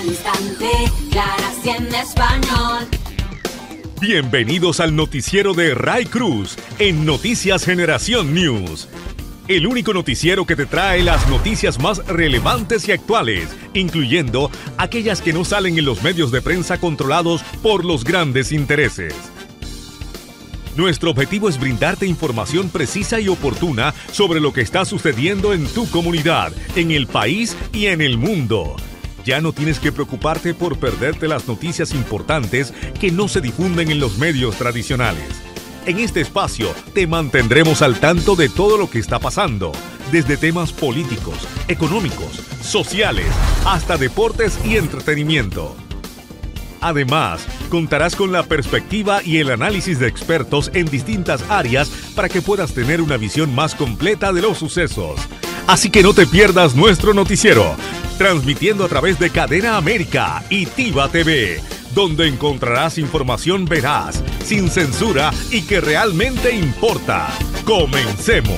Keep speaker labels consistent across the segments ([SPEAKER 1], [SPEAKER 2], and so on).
[SPEAKER 1] instante, claras y en español.
[SPEAKER 2] Bienvenidos al noticiero de Ray Cruz en Noticias Generación News. El único noticiero que te trae las noticias más relevantes y actuales, incluyendo aquellas que no salen en los medios de prensa controlados por los grandes intereses. Nuestro objetivo es brindarte información precisa y oportuna sobre lo que está sucediendo en tu comunidad, en el país y en el mundo. Ya no tienes que preocuparte por perderte las noticias importantes que no se difunden en los medios tradicionales. En este espacio te mantendremos al tanto de todo lo que está pasando, desde temas políticos, económicos, sociales, hasta deportes y entretenimiento. Además, contarás con la perspectiva y el análisis de expertos en distintas áreas para que puedas tener una visión más completa de los sucesos. Así que no te pierdas nuestro noticiero, transmitiendo a través de Cadena América y TIVA TV, donde encontrarás información veraz, sin censura y que realmente importa. ¡Comencemos!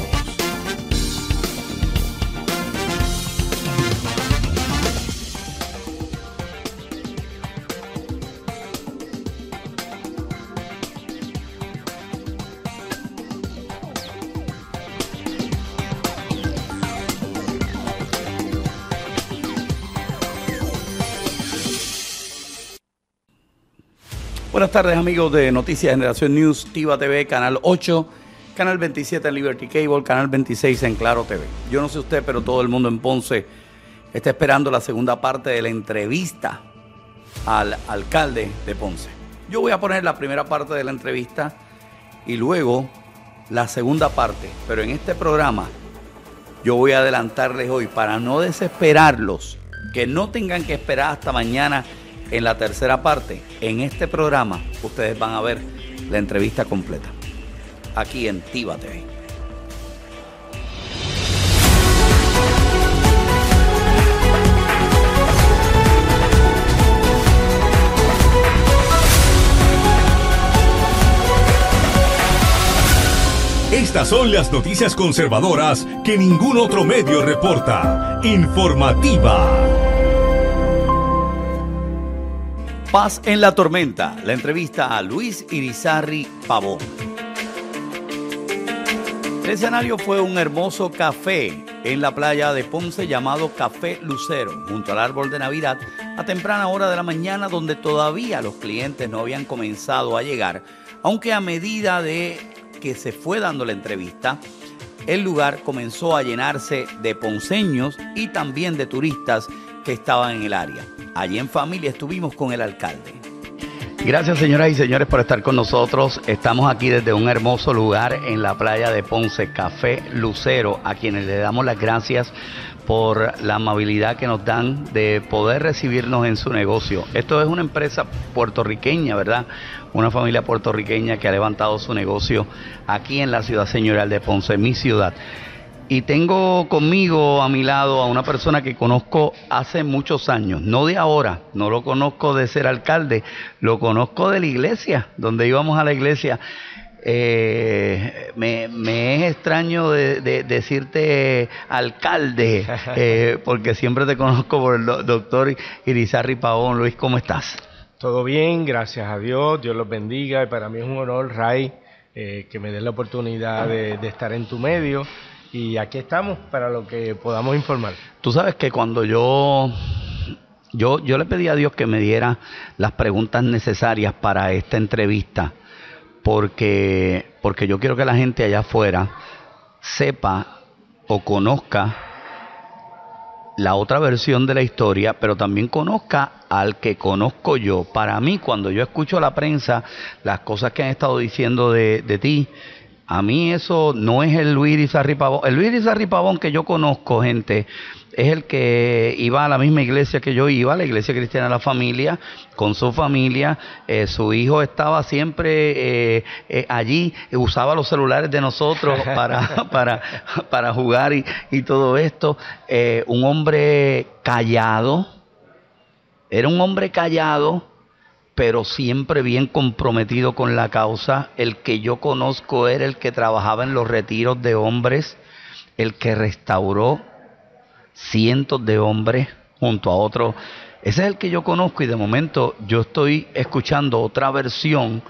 [SPEAKER 3] Buenas tardes, amigos de Noticias Generación News, TIVA TV, Canal 8, Canal 27 en Liberty Cable, Canal 26 en Claro TV. Yo no sé usted, pero todo el mundo en Ponce está esperando la segunda parte de la entrevista al alcalde de Ponce. Yo voy a poner la primera parte de la entrevista y luego la segunda parte, pero en este programa yo voy a adelantarles hoy para no desesperarlos, que no tengan que esperar hasta mañana. En la tercera parte, en este programa, ustedes van a ver la entrevista completa, aquí en TIVA TV.
[SPEAKER 2] Estas son las noticias conservadoras que ningún otro medio reporta. Informativa.
[SPEAKER 3] Paz en la tormenta, la entrevista a Luis Irizarry Pavón. El escenario fue un hermoso café en la playa de Ponce llamado Café Lucero, junto al árbol de Navidad, a temprana hora de la mañana, donde todavía los clientes no habían comenzado a llegar, aunque a medida de que se fue dando la entrevista, el lugar comenzó a llenarse de ponceños y también de turistas que estaban en el área. Allí en familia estuvimos con el alcalde. Gracias, señoras y señores, por estar con nosotros. Estamos aquí desde un hermoso lugar en la playa de Ponce, Café Lucero, a quienes le damos las gracias por la amabilidad que nos dan de poder recibirnos en su negocio. Esto es una empresa puertorriqueña, ¿verdad? Una familia puertorriqueña que ha levantado su negocio aquí en la ciudad señorial de Ponce, mi ciudad. Y tengo conmigo a mi lado a una persona que conozco hace muchos años, no de ahora, no lo conozco de ser alcalde, lo conozco de la iglesia, donde íbamos a la iglesia. Me es extraño de decirte alcalde, porque siempre te conozco por el doctor Irizarry Pavón. Luis, ¿cómo estás?
[SPEAKER 4] Todo bien, gracias a Dios, Dios los bendiga, y para mí es un honor, Ray, que me des la oportunidad de estar en tu medio. Y aquí estamos para lo que podamos informar.
[SPEAKER 3] Tú sabes que cuando yo le pedí a Dios que me diera las preguntas necesarias para esta entrevista, porque yo quiero que la gente allá afuera sepa o conozca la otra versión de la historia, pero también conozca al que conozco yo. Para mí, cuando yo escucho a la prensa las cosas que han estado diciendo de ti, a mí eso no es el Luis Irizarry Pavón. El Luis Irizarry Pavón que yo conozco, gente, es el que iba a la misma iglesia que yo iba, la Iglesia Cristiana de la Familia, con su familia. Su hijo estaba siempre allí, usaba los celulares de nosotros para jugar y todo esto. Un hombre callado, era un hombre callado, pero siempre bien comprometido con la causa. El que yo conozco era el que trabajaba en los retiros de hombres, el que restauró cientos de hombres junto a otros Ese es el que yo conozco y de momento yo estoy escuchando otra versión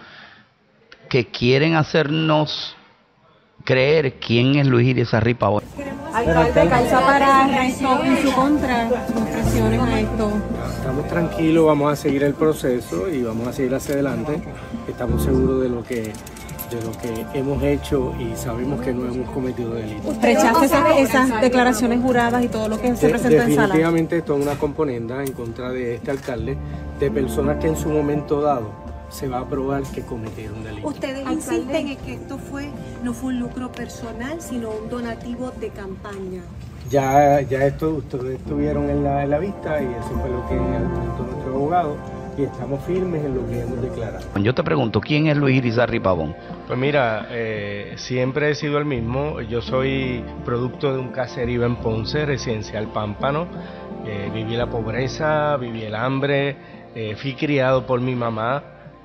[SPEAKER 3] que quieren hacernos creer quién es Luis Irizarry Pavón.
[SPEAKER 5] Alcalde, calza para esto en su contra, demostraciones a esto.
[SPEAKER 4] Estamos tranquilos, vamos a seguir el proceso y vamos a seguir hacia adelante. Estamos seguros de lo que hemos hecho y sabemos que no hemos cometido delitos.
[SPEAKER 5] ¿Rechaza esas declaraciones juradas y todo lo que se presentó en sala?
[SPEAKER 4] Definitivamente esto es una componenda en contra de este alcalde, de personas que en su momento dado se va a probar que cometieron delitos.
[SPEAKER 6] Ustedes insisten en que esto no fue un lucro personal, sino un donativo de campaña.
[SPEAKER 4] Ya esto ustedes estuvieron en la vista y eso fue lo que apuntó nuestro abogado y estamos firmes en lo que hemos declarado.
[SPEAKER 3] Yo te pregunto, ¿quién es Luis Irizarry Pavón?
[SPEAKER 4] Pues mira, siempre he sido el mismo. Yo soy producto de un caserío en Ponce, residencial Pámpano. Viví la pobreza, viví el hambre, fui criado por mi mamá.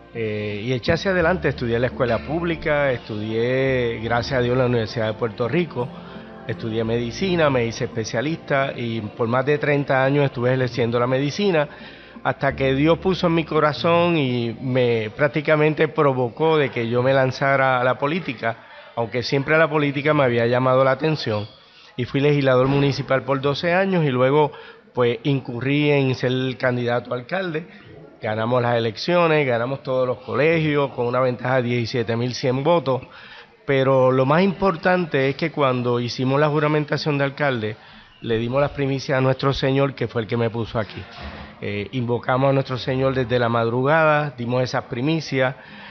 [SPEAKER 4] Y eché hacia adelante, estudié en la escuela pública, estudié, gracias a Dios, en la Universidad de Puerto Rico, estudié medicina, me hice especialista y por más de 30 años estuve ejerciendo la medicina hasta que Dios puso en mi corazón y me prácticamente provocó de que yo me lanzara a la política, aunque siempre la política me había llamado la atención, y fui legislador municipal por 12 años y luego pues incurrí en ser el candidato a alcalde. Ganamos las elecciones, ganamos todos los colegios con una ventaja de 17.100 votos, pero lo más importante es que cuando hicimos la juramentación de alcalde, le dimos las primicias a nuestro Señor, que fue el que me puso aquí. Invocamos a nuestro Señor desde la madrugada, dimos esas primicias,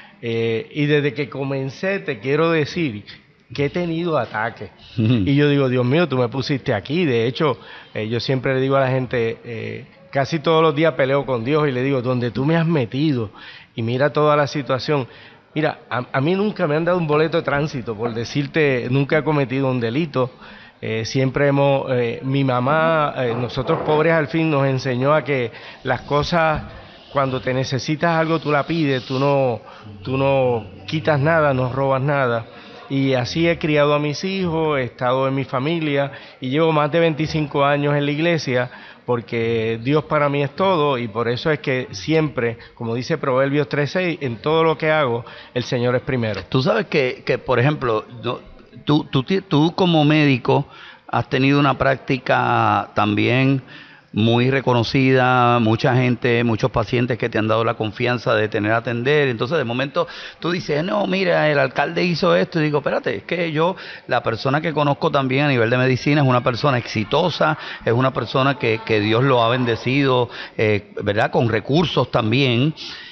[SPEAKER 4] y desde que comencé te quiero decir que he tenido ataques. Y yo digo, Dios mío, tú me pusiste aquí. De hecho, yo siempre le digo a la gente... casi todos los días peleo con Dios y le digo, donde tú me has metido y mira toda la situación. Mira, a mí nunca me han dado un boleto de tránsito, por decirte, nunca he cometido un delito. Siempre mi mamá, nosotros pobres al fin nos enseñó a que las cosas, cuando te necesitas algo tú la pides, tú no quitas nada, no robas nada. Y así he criado a mis hijos, he estado en mi familia y llevo más de 25 años en la iglesia porque Dios para mí es todo y por eso es que siempre, como dice Proverbios 3:6, en todo lo que hago, el Señor es primero.
[SPEAKER 3] Tú sabes que por ejemplo, tú como médico has tenido una práctica también muy reconocida, mucha gente, muchos pacientes que te han dado la confianza de tener a atender, entonces de momento tú dices, no, mira, el alcalde hizo esto, y digo, espérate, es que la persona que conozco también a nivel de medicina es una persona exitosa, es una persona que Dios lo ha bendecido, ¿verdad?, con recursos también,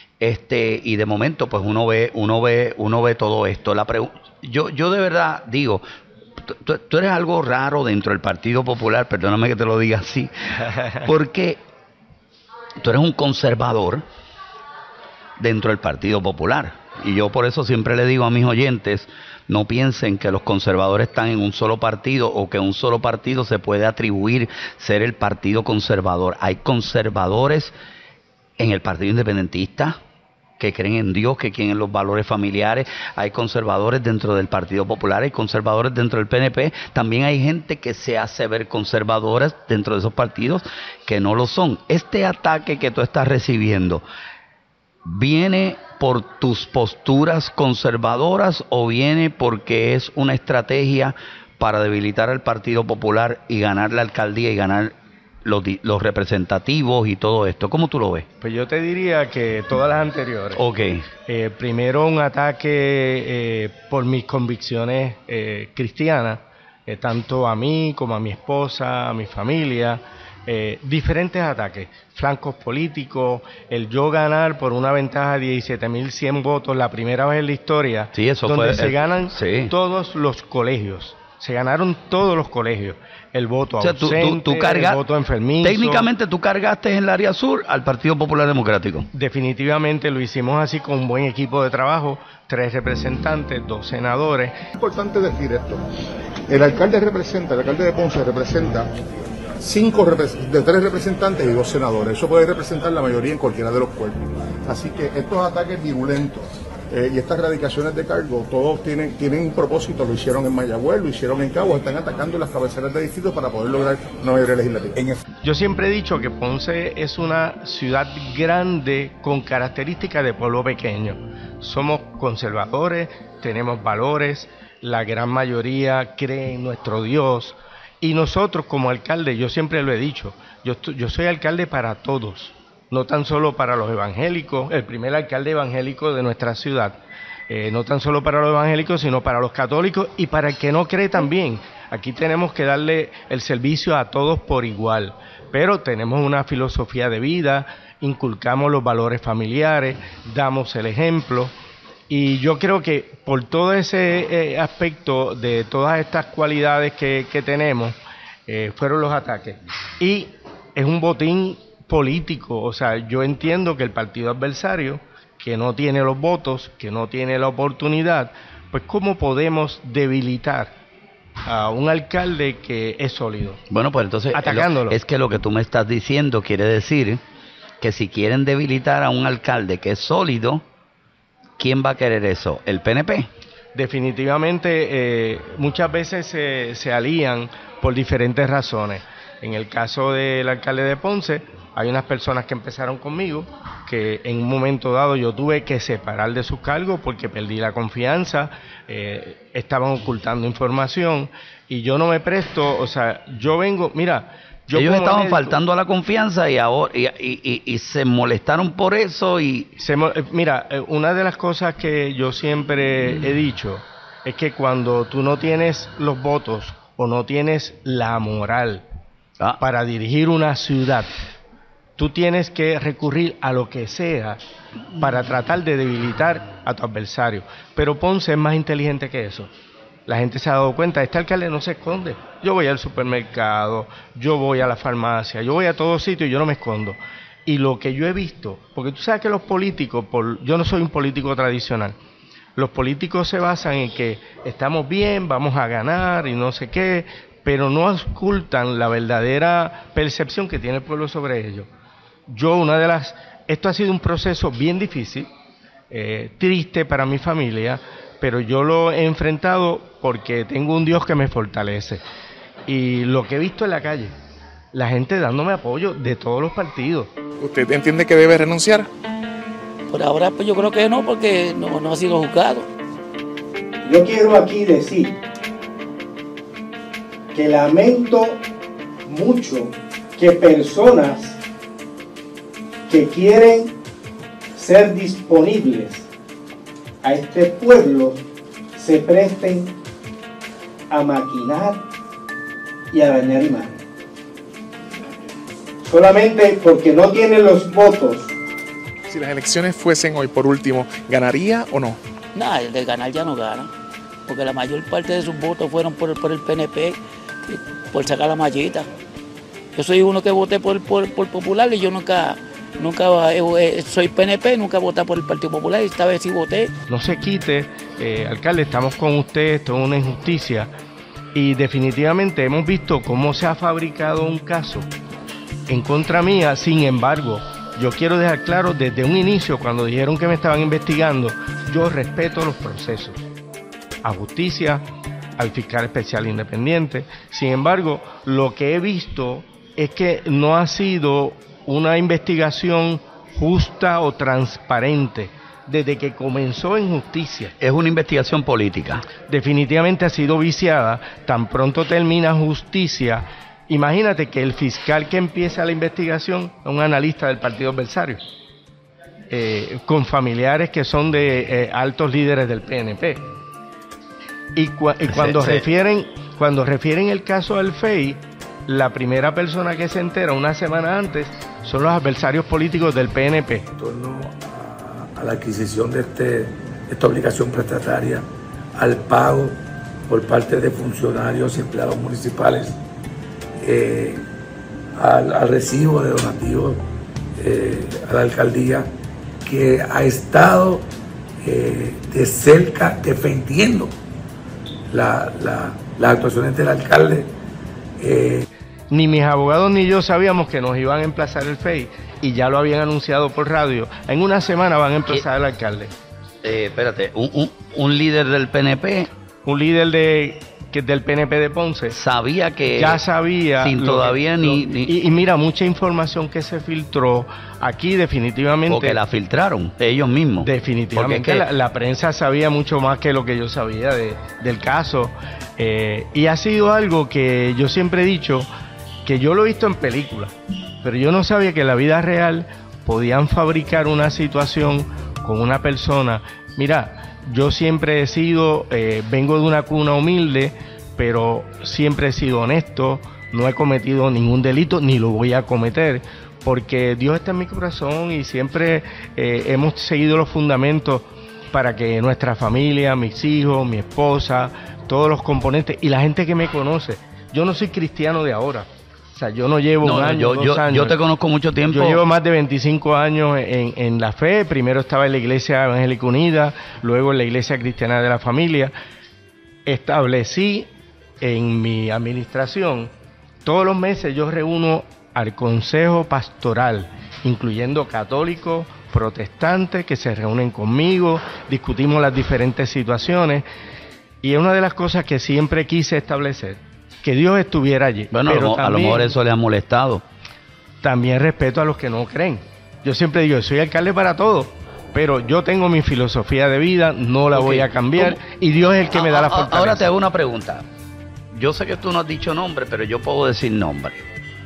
[SPEAKER 3] y de momento pues uno ve todo esto. Yo de verdad digo, tú eres algo raro dentro del Partido Popular, perdóname que te lo diga así, porque tú eres un conservador dentro del Partido Popular. Y yo por eso siempre le digo a mis oyentes, no piensen que los conservadores están en un solo partido o que un solo partido se puede atribuir ser el Partido Conservador. Hay conservadores en el Partido Independentista, que creen en Dios, que creen en los valores familiares, hay conservadores dentro del Partido Popular, hay conservadores dentro del PNP, también hay gente que se hace ver conservadoras dentro de esos partidos que no lo son. Este ataque que tú estás recibiendo, ¿viene por tus posturas conservadoras o viene porque es una estrategia para debilitar al Partido Popular y ganar la alcaldía y ganar los representativos y todo esto? ¿Cómo tú lo ves?
[SPEAKER 4] Pues yo te diría que todas las anteriores.
[SPEAKER 3] Ok.
[SPEAKER 4] Primero un ataque por mis convicciones cristianas, tanto a mí como a mi esposa, a mi familia, diferentes ataques, flancos políticos, el yo ganar por una ventaja de 17.100 votos, la primera vez en la historia,
[SPEAKER 3] sí, eso
[SPEAKER 4] donde
[SPEAKER 3] fue,
[SPEAKER 4] se ganan
[SPEAKER 3] todos
[SPEAKER 4] los colegios. Se ganaron todos los colegios. El voto ausente, el voto enfermizo.
[SPEAKER 3] Técnicamente tú cargaste en el área sur al Partido Popular Democrático.
[SPEAKER 4] Definitivamente lo hicimos así con un buen equipo de trabajo, 3 representantes, 2 senadores.
[SPEAKER 7] Es importante decir esto. El alcalde de Ponce representa 3 representantes y 2 senadores. Eso puede representar la mayoría en cualquiera de los cuerpos. Así que estos ataques virulentos y estas radicaciones de cargo, todos tienen un propósito. Lo hicieron en Mayagüez, lo hicieron en Cabo, están atacando las cabeceras de distrito para poder lograr una mayoría legislativa.
[SPEAKER 4] Yo siempre he dicho que Ponce es una ciudad grande con características de pueblo pequeño. Somos conservadores, tenemos valores, la gran mayoría cree en nuestro Dios, y nosotros como alcalde, yo siempre lo he dicho, yo soy alcalde para todos, no tan solo para los evangélicos, el primer alcalde evangélico de nuestra ciudad, no tan solo para los evangélicos, sino para los católicos y para el que no cree también. Aquí tenemos que darle el servicio a todos por igual, pero tenemos una filosofía de vida, inculcamos los valores familiares, damos el ejemplo, y yo creo que por todo ese aspecto de todas estas cualidades que tenemos, fueron los ataques. Y es un botín político, o sea, yo entiendo que el partido adversario, que no tiene los votos, que no tiene la oportunidad, pues ¿cómo podemos debilitar a un alcalde que es sólido?
[SPEAKER 3] Bueno, pues entonces
[SPEAKER 4] atacándolo.
[SPEAKER 3] Es que lo que tú me estás diciendo quiere decir que si quieren debilitar a un alcalde que es sólido, ¿quién va a querer eso? ¿El PNP?
[SPEAKER 4] Definitivamente, muchas veces se alían por diferentes razones. En el caso del alcalde de Ponce, hay unas personas que empezaron conmigo, que en un momento dado yo tuve que separar de sus cargos porque perdí la confianza, estaban ocultando información, y yo no me presto, o sea, yo vengo, mira... Ellos
[SPEAKER 3] estaban faltando a la confianza y ahora y se molestaron por eso
[SPEAKER 4] mira, una de las cosas que yo siempre he dicho es que cuando tú no tienes los votos o no tienes la moral para dirigir una ciudad, tú tienes que recurrir a lo que sea para tratar de debilitar a tu adversario. Pero Ponce es más inteligente que eso. La gente se ha dado cuenta, este alcalde no se esconde. Yo voy al supermercado, yo voy a la farmacia, yo voy a todos sitios y yo no me escondo. Y lo que yo he visto, porque tú sabes que los políticos, yo no soy un político tradicional, los políticos se basan en que estamos bien, vamos a ganar y no sé qué, pero no ocultan la verdadera percepción que tiene el pueblo sobre ellos. Esto ha sido un proceso bien difícil, triste para mi familia, pero yo lo he enfrentado porque tengo un Dios que me fortalece. Y lo que he visto en la calle, la gente dándome apoyo de todos los partidos.
[SPEAKER 8] ¿Usted entiende que debe renunciar?
[SPEAKER 9] Por ahora pues yo creo que no, porque no ha sido juzgado.
[SPEAKER 10] Yo quiero aquí decir que lamento mucho que personas que quieren ser disponibles a este pueblo se presten a maquinar y a dañar imagen. Solamente porque no tienen los votos.
[SPEAKER 8] Si las elecciones fuesen hoy, por último, ¿ganaría o no?
[SPEAKER 9] No, el de ganar ya no gana, porque la mayor parte de sus votos fueron por el PNP, por sacar la mallita. Yo soy uno que voté por Popular y yo nunca soy PNP, nunca voté por el Partido Popular y esta vez sí voté.
[SPEAKER 4] No se quite, alcalde, estamos con usted, esto es una injusticia, y definitivamente hemos visto cómo se ha fabricado un caso en contra mía. Sin embargo, yo quiero dejar claro desde un inicio, cuando dijeron que me estaban investigando, yo respeto los procesos, a justicia, al fiscal especial independiente. Sin embargo, lo que he visto es que no ha sido una investigación justa o transparente desde que comenzó en justicia.
[SPEAKER 3] Es una investigación política.
[SPEAKER 4] Definitivamente ha sido viciada. Tan pronto termina justicia, imagínate que el fiscal que empieza la investigación es un analista del partido adversario, con familiares que son de altos líderes del PNP. Y cuando refieren el caso al FEI, la primera persona que se entera una semana antes son los adversarios políticos del PNP.
[SPEAKER 11] En torno a la adquisición de esta obligación prestataria, al pago por parte de funcionarios y empleados municipales, al recibo de donativos a la alcaldía, que ha estado de cerca defendiendo las actuaciones del alcalde.
[SPEAKER 4] Ni mis abogados ni yo sabíamos que nos iban a emplazar el FEI, y ya lo habían anunciado por radio. En una semana van a emplazar al alcalde.
[SPEAKER 3] Espérate, un líder del PNP.
[SPEAKER 4] Un líder del PNP de Ponce.
[SPEAKER 3] Sabía que...
[SPEAKER 4] Ya sabía.
[SPEAKER 3] Sin todavía
[SPEAKER 4] Y mira, mucha información que se filtró aquí definitivamente...
[SPEAKER 3] Porque la filtraron ellos mismos.
[SPEAKER 4] Definitivamente es que la prensa sabía mucho más que lo que yo sabía del caso. Y ha sido algo que yo siempre he dicho, que yo lo he visto en películas, pero yo no sabía que en la vida real podían fabricar una situación con una persona. Mira, yo siempre he sido, vengo de una cuna humilde, pero siempre he sido honesto, no he cometido ningún delito, ni lo voy a cometer, porque Dios está en mi corazón y siempre hemos seguido los fundamentos para que nuestra familia, mis hijos, mi esposa, todos los componentes y la gente que me conoce, yo no soy cristiano de ahora. O sea, yo no llevo un año, 2 años.
[SPEAKER 3] Yo te conozco mucho tiempo.
[SPEAKER 4] Yo llevo más de 25 años en la fe. Primero estaba en la Iglesia Evangélica Unida, luego en la Iglesia Cristiana de la Familia. Establecí en mi administración, todos los meses yo reúno al Consejo Pastoral, incluyendo católicos, protestantes, que se reúnen conmigo, discutimos las diferentes situaciones. Y es una de las cosas que siempre quise establecer, que Dios estuviera allí.
[SPEAKER 3] Bueno, pero a lo mejor eso le ha molestado.
[SPEAKER 4] También respeto a los que no creen. Yo siempre digo, soy alcalde para todos, pero yo tengo mi filosofía de vida, no la voy a cambiar, y Dios es el que me da la fortaleza.
[SPEAKER 3] Ahora te hago una pregunta. Yo sé que tú no has dicho nombre, pero yo puedo decir nombre.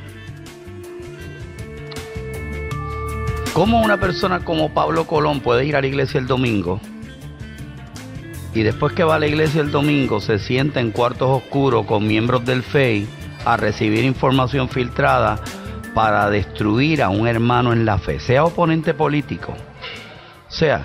[SPEAKER 3] ¿Cómo una persona como Pablo Colón puede ir a la iglesia el domingo y después que va a la iglesia el domingo se sienta en cuartos oscuros con miembros del FEI a recibir información filtrada para destruir a un hermano en la fe, sea oponente político, sea?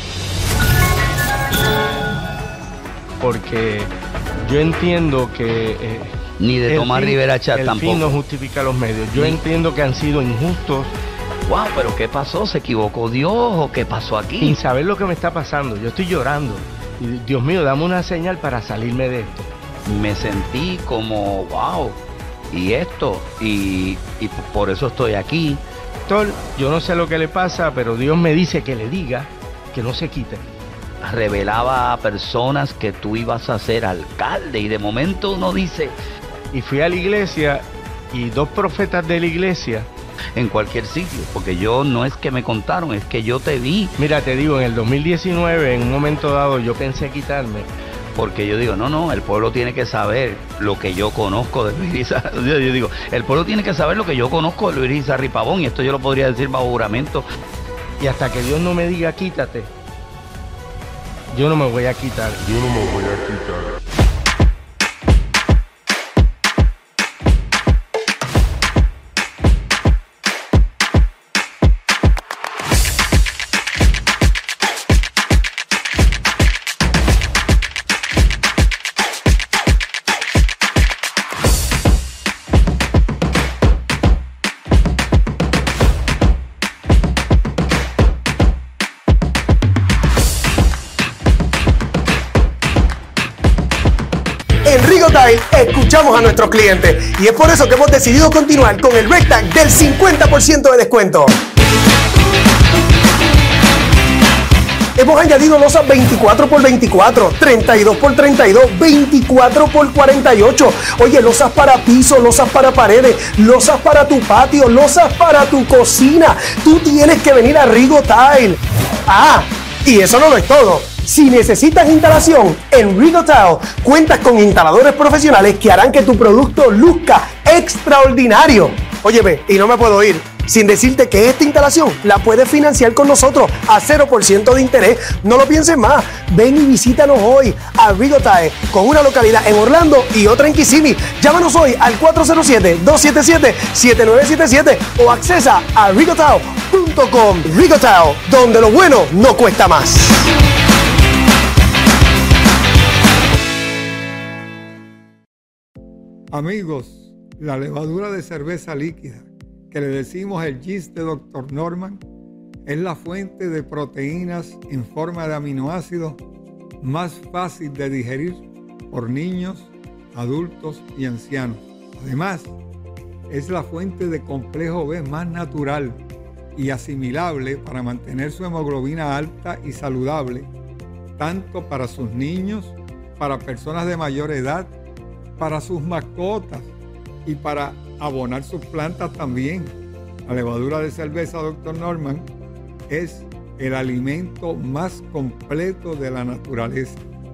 [SPEAKER 4] Porque yo entiendo que
[SPEAKER 3] ni de Tomás Rivera Chat tampoco.
[SPEAKER 4] El fin no justifica los medios. Yo entiendo que han sido injustos.
[SPEAKER 3] Wow, pero ¿qué pasó? ¿Se equivocó Dios o qué pasó aquí?
[SPEAKER 4] Sin saber lo que me está pasando, yo estoy llorando. Y, Dios mío, dame una señal para salirme de esto.
[SPEAKER 3] Me sentí como, wow, y esto, y por eso estoy aquí.
[SPEAKER 4] Doctor, yo no sé lo que le pasa, pero Dios me dice que le diga que no se quite.
[SPEAKER 3] Revelaba a personas que tú ibas a ser alcalde y de momento uno dice...
[SPEAKER 4] Y fui a la iglesia y 2 profetas de la iglesia...
[SPEAKER 3] En cualquier sitio, porque yo no es que me contaron, es que yo te vi.
[SPEAKER 4] Mira, te digo, en el 2019, en un momento dado, yo pensé quitarme.
[SPEAKER 3] Porque yo digo, no, el pueblo tiene que saber lo que yo conozco de Luis Irizarry. Yo digo, el pueblo tiene que saber lo que yo conozco de Luis Irizarry Pavón, y esto yo lo podría decir bajo juramento.
[SPEAKER 4] Y hasta que Dios no me diga quítate, yo no me voy a quitar.
[SPEAKER 12] Yo no me voy a quitar.
[SPEAKER 13] Escuchamos a nuestros clientes y es por eso que hemos decidido continuar con el Rectag del 50% de descuento. Hemos añadido losas 24x24, 32x32, 24x48. Oye, losas para piso, losas para paredes, losas para tu patio, losas para tu cocina. Tú tienes que venir a Rigo Tile. Ah, y eso no lo es todo. Si necesitas instalación, en Rigo Tile cuentas con instaladores profesionales que harán que tu producto luzca extraordinario. Óyeme, y no me puedo ir sin decirte que esta instalación la puedes financiar con nosotros a 0% de interés. No lo pienses más. Ven y visítanos hoy a Rigo Tile, con una localidad en Orlando y otra en Kissimmee. Llámanos hoy al 407-277-7977 o accesa a rigotile.com. Rigo Tile, donde lo bueno no cuesta más.
[SPEAKER 14] Amigos, la levadura de cerveza líquida, que le decimos el yeast de Dr. Norman, es la fuente de proteínas en forma de aminoácidos más fácil de digerir por niños, adultos y ancianos. Además, es la fuente de complejo B más natural y asimilable para mantener su hemoglobina alta y saludable tanto para sus niños, para personas de mayor edad, para sus mascotas y para abonar sus plantas también. La levadura de cerveza Dr. Norman es el alimento más completo de la naturaleza.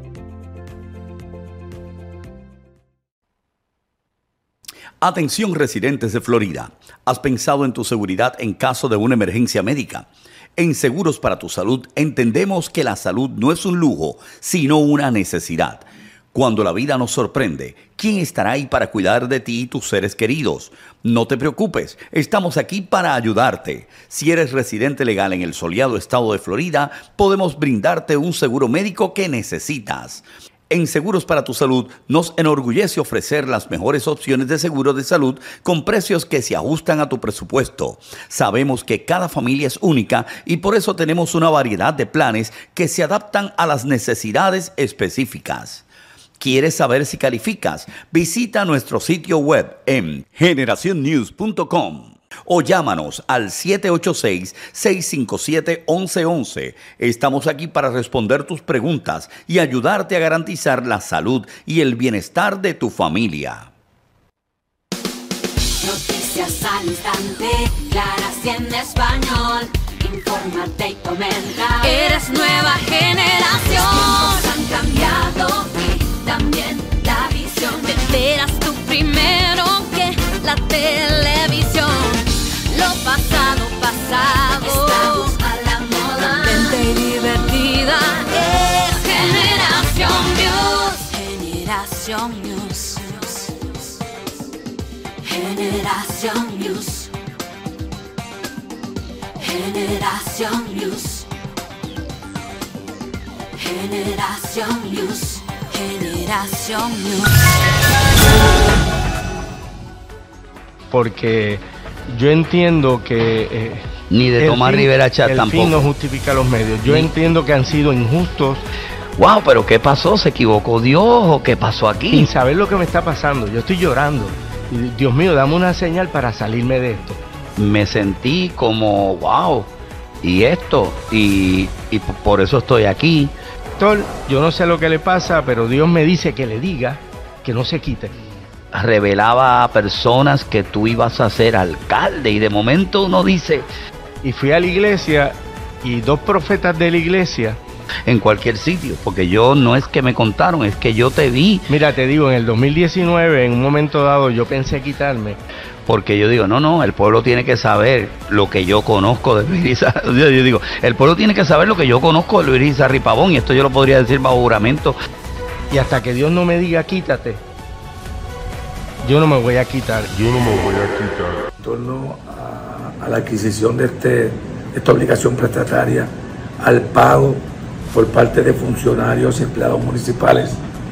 [SPEAKER 3] Atención residentes de Florida, ¿has pensado en tu seguridad en caso de una emergencia médica? En Seguros para tu Salud entendemos que la salud no es un lujo, sino una necesidad. Cuando la vida nos sorprende, ¿quién estará ahí para cuidar de ti y tus seres queridos? No te preocupes, estamos aquí para ayudarte. Si eres residente legal en el soleado estado de Florida, podemos brindarte un seguro médico que necesitas. En Seguros para tu Salud nos enorgullece ofrecer las mejores opciones de seguro de salud con precios que se ajustan a tu presupuesto. Sabemos que cada familia es única y por eso tenemos una variedad de planes que se adaptan a las necesidades específicas. ¿Quieres saber si calificas? Visita nuestro sitio web en generacionnews.com. O llámanos al 786-657-1111. Estamos aquí para responder tus preguntas y ayudarte a garantizar la salud y el bienestar de tu familia.
[SPEAKER 1] Noticias al instante, claras y en español. Infórmate y comenta. Eres nueva generación. Los tiempos han cambiado y también la visión. Te enteras tú primero que la televisión. Lo pasado, pasado. Estamos a la moda. Candente y divertida. Es Generación News. Generación News. Generación News. Generación News. Generación News. Generación News.
[SPEAKER 4] Porque yo entiendo que
[SPEAKER 3] ni de Tomás Rivera Chat tampoco.
[SPEAKER 4] El fin no justifica los medios. Yo entiendo que han sido injustos.
[SPEAKER 3] Wow, pero ¿qué pasó? ¿Se equivocó Dios o qué pasó aquí?
[SPEAKER 4] Sin saber lo que me está pasando. Yo estoy llorando. Y, Dios mío, dame una señal para salirme de esto.
[SPEAKER 3] Me sentí como, wow, y esto, y por eso estoy aquí.
[SPEAKER 4] Yo no sé lo que le pasa, pero Dios me dice que le diga que no se quite.
[SPEAKER 3] Revelaba a personas que tú ibas a ser alcalde y de momento uno dice...
[SPEAKER 4] Y fui a la iglesia y dos profetas de la iglesia...
[SPEAKER 3] En cualquier sitio, porque yo no es que me contaron, es que yo te vi.
[SPEAKER 4] Mira, te digo, en el 2019, en un momento dado, yo pensé quitarme.
[SPEAKER 3] Porque yo digo, no, el pueblo tiene que saber lo que yo conozco de Luis Irizarry. Yo digo, el pueblo tiene que saber lo que yo conozco de Luis Irizarry Pavón, y esto yo lo podría decir bajo juramento.
[SPEAKER 4] Y hasta que Dios no me diga quítate, yo no me voy a quitar.
[SPEAKER 12] Yo no me voy a quitar.
[SPEAKER 11] En torno a la adquisición de esta obligación prestataria, al pago por parte de funcionarios y empleados municipales,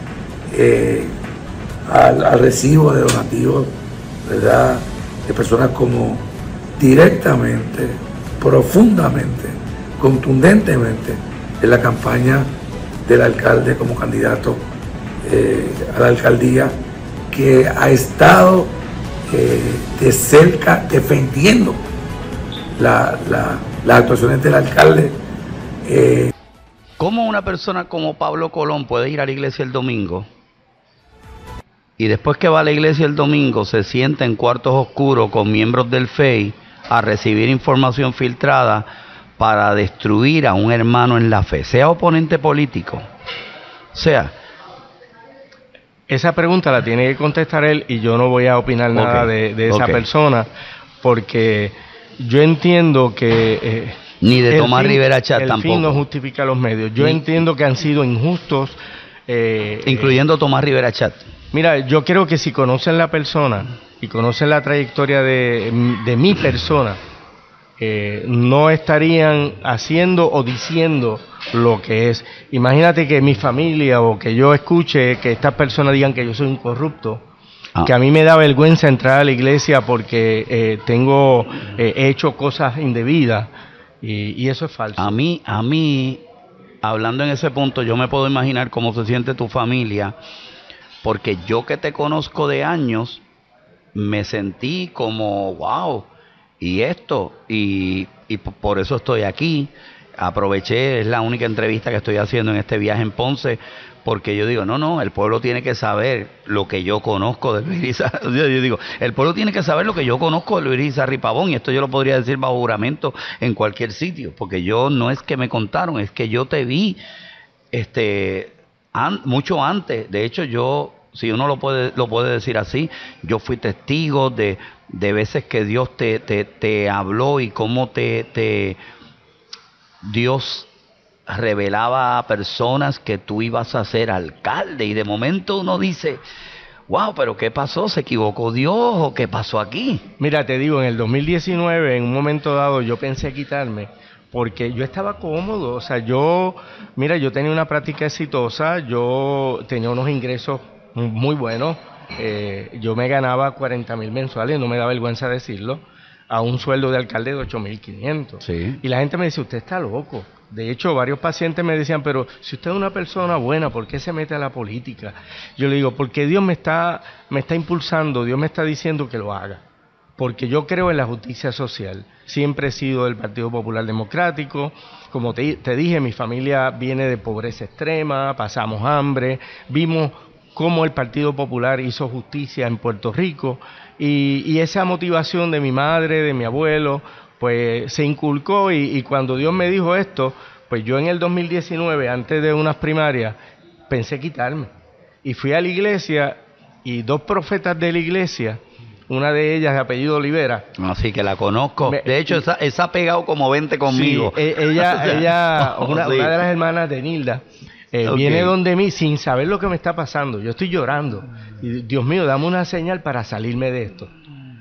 [SPEAKER 11] al recibo de donativos, ¿verdad?, de personas como directamente, profundamente, contundentemente en la campaña del alcalde como candidato a la alcaldía, que ha estado de cerca defendiendo las actuaciones del alcalde.
[SPEAKER 3] ¿Cómo una persona como Pablo Colón puede ir a la iglesia el domingo y después que va a la iglesia el domingo se sienta en cuartos oscuros con miembros del FEI a recibir información filtrada para destruir a un hermano en la fe, sea oponente político? O sea,
[SPEAKER 4] esa pregunta la tiene que contestar él y yo no voy a opinar nada de esa persona, porque yo entiendo que...
[SPEAKER 3] Ni de Tomás Rivera Chat tampoco.
[SPEAKER 4] El fin no justifica los medios. Yo entiendo que han sido injustos.
[SPEAKER 3] Incluyendo Tomás Rivera Chat.
[SPEAKER 4] Mira, yo creo que si conocen la persona y conocen la trayectoria de mi persona, no estarían haciendo o diciendo lo que es. Imagínate que mi familia o que yo escuche que estas personas digan que yo soy un corrupto. Que a mí me da vergüenza entrar a la iglesia porque he hecho cosas indebidas. Y eso es falso.
[SPEAKER 3] A mí, hablando en ese punto, yo me puedo imaginar cómo se siente tu familia, porque yo que te conozco de años, me sentí como, wow, y esto, y por eso estoy aquí, aproveché, es la única entrevista que estoy haciendo en este viaje en Ponce, porque yo digo, no, el pueblo tiene que saber lo que yo conozco de Luis Irizarry. Yo digo, el pueblo tiene que saber lo que yo conozco de Luis Irizarry Pavón, y esto yo lo podría decir bajo juramento en cualquier sitio, porque yo no es que me contaron, es que yo te vi mucho antes. De hecho, yo, si uno lo puede decir así, yo fui testigo de veces que Dios te habló y cómo Dios revelaba a personas que tú ibas a ser alcalde, y de momento uno dice, wow, pero ¿qué pasó? ¿Se equivocó Dios o qué pasó aquí?
[SPEAKER 4] Mira, te digo, en el 2019, en un momento dado, yo pensé quitarme, porque yo estaba cómodo. O sea, yo tenía una práctica exitosa, yo tenía unos ingresos muy buenos, yo me ganaba 40,000 mensuales, no me da vergüenza decirlo, a un sueldo de alcalde de 8,500.
[SPEAKER 3] Sí.
[SPEAKER 4] Y la gente me dice, usted está loco. De hecho, varios pacientes me decían, pero si usted es una persona buena, ¿por qué se mete a la política? Yo le digo, porque Dios me está impulsando, Dios me está diciendo que lo haga. Porque yo creo en la justicia social. Siempre he sido del Partido Popular Democrático. Como te dije, mi familia viene de pobreza extrema, pasamos hambre, vimos cómo el Partido Popular hizo justicia en Puerto Rico, y esa motivación de mi madre, de mi abuelo, pues se inculcó, y cuando Dios me dijo esto, pues yo en el 2019, antes de unas primarias, pensé quitarme. Y fui a la iglesia, y 2 profetas de la iglesia, una de ellas de apellido Olivera.
[SPEAKER 3] Así que la conozco. De hecho, esa ha pegado como 20 conmigo.
[SPEAKER 4] Sí, ella una de las hermanas de Nilda, viene donde mí sin saber lo que me está pasando. Yo estoy llorando. Y Dios mío, dame una señal para salirme de esto.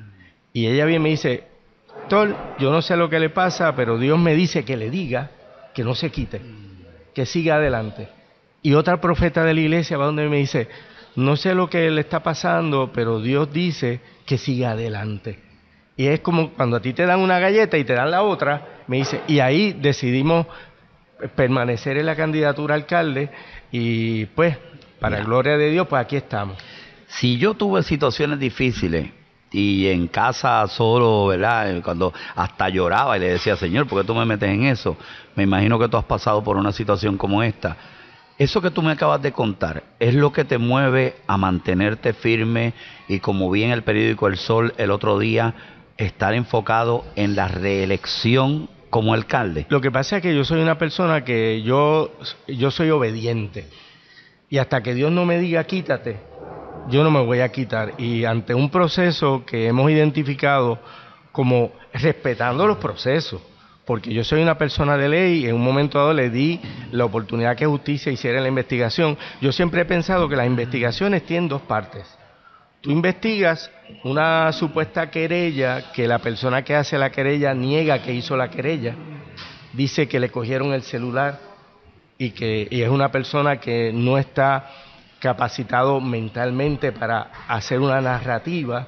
[SPEAKER 4] Y ella viene y me dice, Tol, yo no sé lo que le pasa, pero Dios me dice que le diga que no se quite, que siga adelante. Y otra profeta de la iglesia va donde me dice, no sé lo que le está pasando, pero Dios dice que siga adelante. Y es como cuando a ti te dan una galleta y te dan la otra, me dice, y ahí decidimos permanecer en la candidatura a alcalde, y pues, para gloria de Dios, pues aquí estamos.
[SPEAKER 3] Si yo tuve situaciones difíciles, y en casa solo, ¿verdad? Cuando hasta lloraba y le decía, Señor, ¿por qué tú me metes en eso? Me imagino que tú has pasado por una situación como esta. Eso que tú me acabas de contar, ¿es lo que te mueve a mantenerte firme y, como vi en el periódico El Sol el otro día, estar enfocado en la reelección como alcalde?
[SPEAKER 4] Lo que pasa es que yo soy una persona que yo soy obediente, y hasta que Dios no me diga quítate, yo no me voy a quitar. Y ante un proceso que hemos identificado como respetando los procesos, porque yo soy una persona de ley, en un momento dado le di la oportunidad que Justicia hiciera la investigación. Yo siempre he pensado que las investigaciones tienen 2 partes. Tú investigas una supuesta querella, que la persona que hace la querella niega que hizo la querella, dice que le cogieron el celular, y es una persona que no está capacitado mentalmente para hacer una narrativa.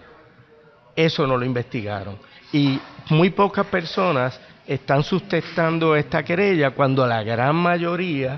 [SPEAKER 4] Eso no lo investigaron. Y muy pocas personas están sustentando esta querella, cuando la gran mayoría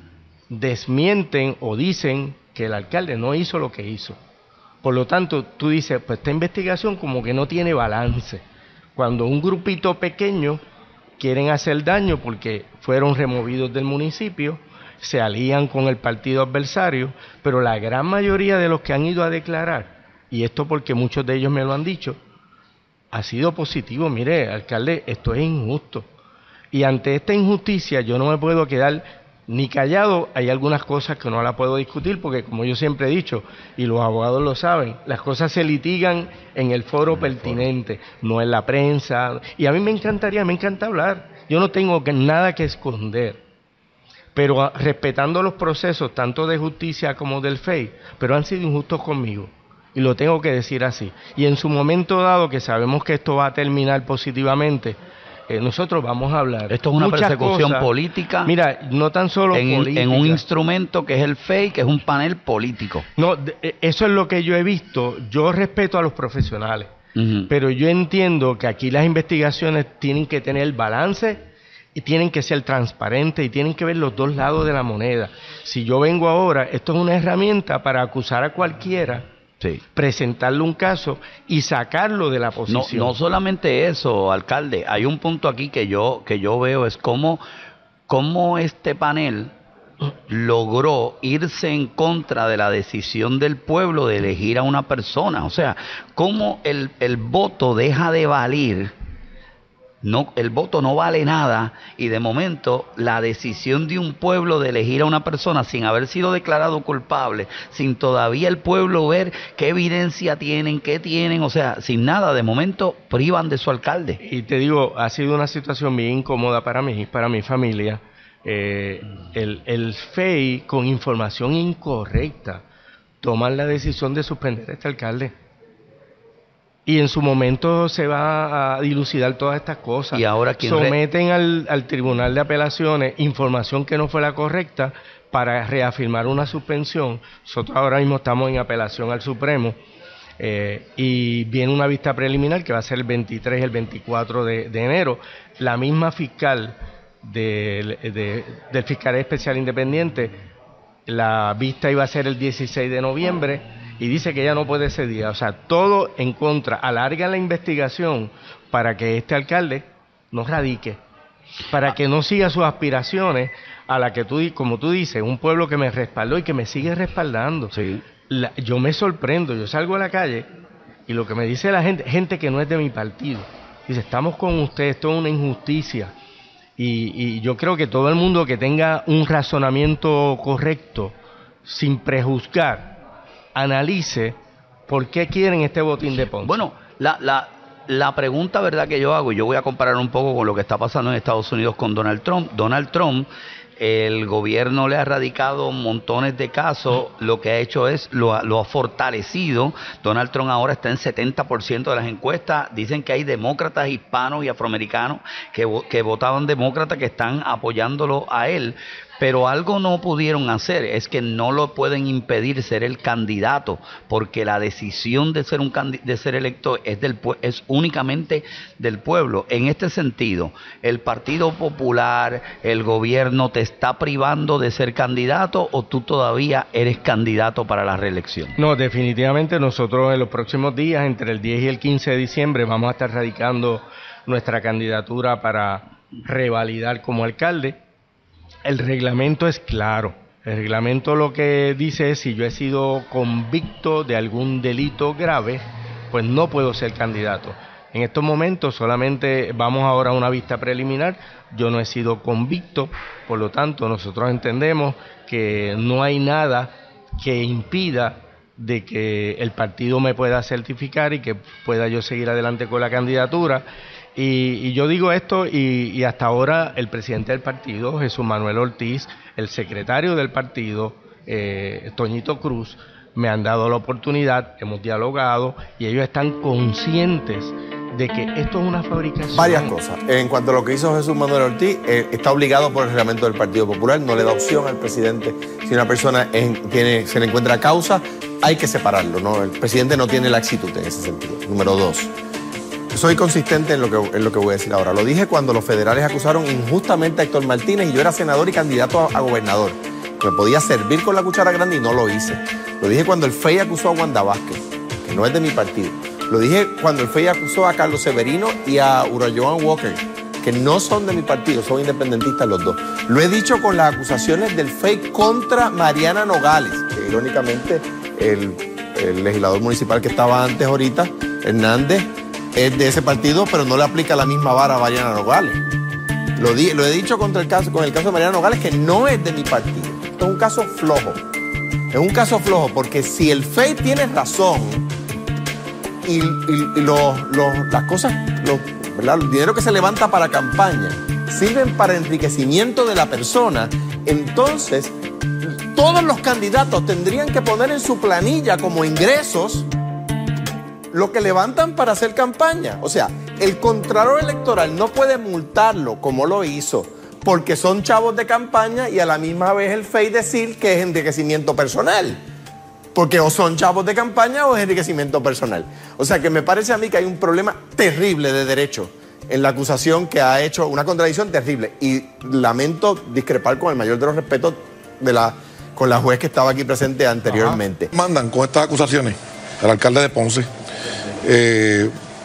[SPEAKER 4] desmienten o dicen que el alcalde no hizo lo que hizo. Por lo tanto, tú dices, pues esta investigación como que no tiene balance. Cuando un grupito pequeño quieren hacer daño porque fueron removidos del municipio, se alían con el partido adversario, pero la gran mayoría de los que han ido a declarar, y esto porque muchos de ellos me lo han dicho, ha sido positivo. Mire, alcalde, esto es injusto. Y ante esta injusticia yo no me puedo quedar ni callado. Hay algunas cosas que no las puedo discutir, porque como yo siempre he dicho, y los abogados lo saben, las cosas se litigan en el foro pertinente, no en la prensa. Y a mí me encanta hablar. Yo no tengo nada que esconder. Pero respetando los procesos, tanto de justicia como del FEI, pero han sido injustos conmigo, y lo tengo que decir así. Y en su momento dado, que sabemos que esto va a terminar positivamente, nosotros vamos a hablar.
[SPEAKER 3] Esto es una persecución política.
[SPEAKER 4] Mira, no tan solo política.
[SPEAKER 3] En un instrumento que es el FEI, que es un panel político.
[SPEAKER 4] No, eso es lo que yo he visto. Yo respeto a los profesionales, pero yo entiendo que aquí las investigaciones tienen que tener balance, y tienen que ser transparentes, y tienen que ver los 2 lados de la moneda. Si yo vengo ahora, esto es una herramienta para acusar a cualquiera, presentarle un caso y sacarlo de la posición.
[SPEAKER 3] No solamente eso, alcalde, hay un punto aquí que yo veo, es como cómo este panel logró irse en contra de la decisión del pueblo de elegir a una persona. O sea, cómo el voto deja de valer. No, el voto no vale nada y de momento la decisión de un pueblo de elegir a una persona sin haber sido declarado culpable, sin todavía el pueblo ver qué evidencia tienen, qué tienen, o sea, sin nada, de momento privan de su alcalde.
[SPEAKER 4] Y te digo, ha sido una situación bien incómoda para mí, para mi familia. El FEI con información incorrecta toman la decisión de suspender a este alcalde. Y en su momento se va a dilucidar todas estas cosas.
[SPEAKER 3] Y ahora
[SPEAKER 4] someten al Tribunal de Apelaciones información que no fue la correcta para reafirmar una suspensión. Nosotros ahora mismo estamos en apelación al Supremo y viene una vista preliminar que va a ser el 23 y el 24 de enero. La misma fiscal del Fiscal Especial Independiente, la vista iba a ser el 16 de noviembre. Y dice que ella no puede ese día, o sea, todo en contra. Alargan la investigación para que este alcalde no radique, para que no siga sus aspiraciones a la que tú, como tú dices, un pueblo que me respaldó y que me sigue respaldando.
[SPEAKER 3] Sí.
[SPEAKER 4] Yo me sorprendo, yo salgo a la calle y lo que me dice la gente que no es de mi partido, dice, estamos con ustedes, esto es una injusticia. Y yo creo que todo el mundo que tenga un razonamiento correcto, sin prejuzgar, analice por qué quieren este botín de Ponce.
[SPEAKER 3] Bueno, la pregunta, verdad, que yo hago, y yo voy a comparar un poco con lo que está pasando en Estados Unidos con Donald Trump. Donald Trump, el gobierno le ha radicado montones de casos, lo que ha hecho es, lo ha fortalecido. Donald Trump ahora está en 70% de las encuestas. Dicen que hay demócratas hispanos y afroamericanos que votaban demócrata que están apoyándolo a él. Pero algo no pudieron hacer, es que no lo pueden impedir ser el candidato, porque la decisión de ser electo es únicamente del pueblo. En este sentido, el Partido Popular, el gobierno, ¿te está privando de ser candidato o tú todavía eres candidato para la reelección?
[SPEAKER 4] No, definitivamente nosotros en los próximos días, entre el 10 y el 15 de diciembre, vamos a estar radicando nuestra candidatura para revalidar como alcalde. El reglamento es claro. El reglamento lo que dice es, si yo he sido convicto de algún delito grave, pues no puedo ser candidato. En estos momentos solamente vamos ahora a una vista preliminar. Yo no he sido convicto, por lo tanto nosotros entendemos que no hay nada que impida de que el partido me pueda certificar y que pueda yo seguir adelante con la candidatura. Y yo digo esto y hasta ahora el presidente del partido, Jesús Manuel Ortiz, el secretario del partido, Toñito Cruz, me han dado la oportunidad, hemos dialogado y ellos están conscientes de que esto es una fabricación.
[SPEAKER 15] Varias cosas. En cuanto a lo que hizo Jesús Manuel Ortiz, está obligado por el reglamento del Partido Popular, no le da opción al presidente. Si una persona se le encuentra causa, hay que separarlo, ¿no? El presidente no tiene laxitud en ese sentido. Número 2. Soy consistente en lo que voy a decir ahora. Lo dije cuando los federales acusaron injustamente a Héctor Martínez y yo era senador y candidato a gobernador. Me podía servir con la cuchara grande y no lo hice. Lo dije cuando el FEI acusó a Wanda Vázquez, que no es de mi partido. Lo dije cuando el FEI acusó a Carlos Severino y a Urajoan Walker, que no son de mi partido, son independentistas los dos. Lo he dicho con las acusaciones del FEI contra Mariana Nogales, que irónicamente el legislador municipal que estaba antes ahorita, Hernández, es de ese partido, pero no le aplica la misma vara a Mariana Nogales. Lo he dicho con el caso de Mariana Nogales, que no es de mi partido. Esto es un caso flojo. Es un caso flojo porque si el FEI tiene razón y las cosas, ¿verdad? El dinero que se levanta para campaña sirven para enriquecimiento de la persona, entonces todos los candidatos tendrían que poner en su planilla como ingresos lo que levantan para hacer campaña. O sea, el Contralor Electoral no puede multarlo como lo hizo, porque son chavos de campaña y a la misma vez el FEI decir que es enriquecimiento personal. Porque o son chavos de campaña o es enriquecimiento personal. O sea que me parece a mí que hay un problema terrible de derecho en la acusación que ha hecho, una contradicción terrible. Y lamento discrepar con el mayor de los respetos con la juez que estaba aquí presente anteriormente.
[SPEAKER 7] Mandan con estas acusaciones al alcalde de Ponce.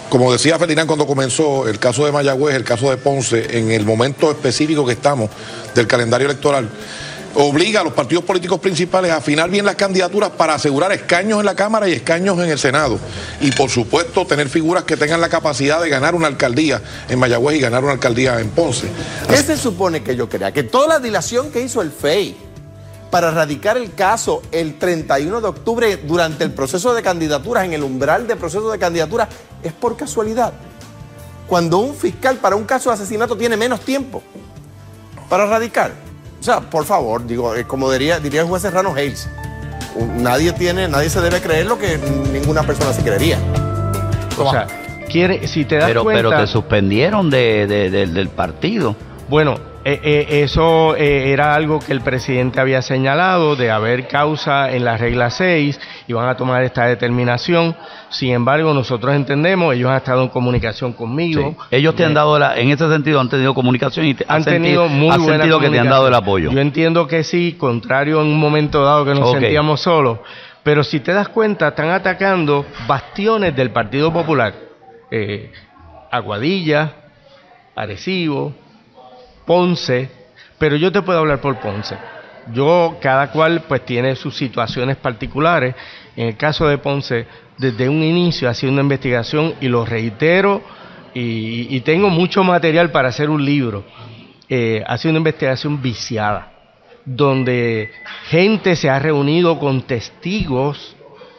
[SPEAKER 7] como decía Ferdinand cuando comenzó el caso de Mayagüez, el caso de Ponce, en el momento específico que estamos del calendario electoral, obliga a los partidos políticos principales a afinar bien las candidaturas para asegurar escaños en la Cámara y escaños en el Senado. Y por supuesto tener figuras que tengan la capacidad de ganar una alcaldía en Mayagüez y ganar una alcaldía en Ponce.
[SPEAKER 15] ¿Qué se supone que yo crea? Que toda la dilación que hizo el FEI para radicar el caso el 31 de octubre durante el proceso de candidaturas, en el umbral de proceso de candidaturas, es por casualidad. Cuando un fiscal para un caso de asesinato tiene menos tiempo para radicar. O sea, por favor, digo, como diría el juez Serrano Hayes, nadie se debe creer lo que ninguna persona se creería.
[SPEAKER 4] O sea, si te das cuenta...
[SPEAKER 3] Pero te suspendieron del partido.
[SPEAKER 4] Bueno, eso era algo que el presidente había señalado, de haber causa en la regla 6, y van a tomar esta determinación. Sin embargo, nosotros entendemos, ellos han estado en comunicación conmigo.
[SPEAKER 3] Sí. Ellos te han dado, en ese sentido, han tenido comunicación y
[SPEAKER 4] han tenido muy buena comunicación.
[SPEAKER 3] Que te han dado el apoyo.
[SPEAKER 4] Yo entiendo que sí, contrario en un momento dado que nos sentíamos solos. Pero si te das cuenta, están atacando bastiones del Partido Popular. Aguadilla, Arecibo, Ponce, pero yo te puedo hablar por Ponce. Cada cual pues tiene sus situaciones particulares. En el caso de Ponce, desde un inicio ha sido una investigación, y lo reitero, y tengo mucho material para hacer un libro. Ha sido una investigación viciada, donde gente se ha reunido con testigos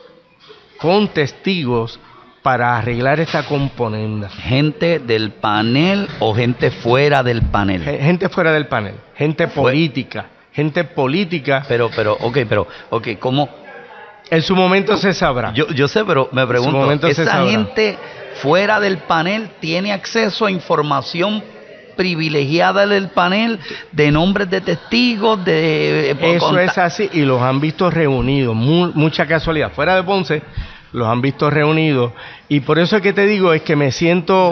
[SPEAKER 4] para arreglar esta componenda.
[SPEAKER 3] ¿Gente del panel o gente fuera del panel?
[SPEAKER 4] Gente fuera del panel, gente política. Pero,
[SPEAKER 3] ¿cómo?
[SPEAKER 4] En su momento se sabrá.
[SPEAKER 3] Yo sé, pero me pregunto, ¿esa gente fuera del panel tiene acceso a información privilegiada del panel, de nombres de testigos,
[SPEAKER 4] Eso es así, y los han visto reunidos, mucha casualidad. Fuera de Ponce, los han visto reunidos, y por eso es que te digo, es que me siento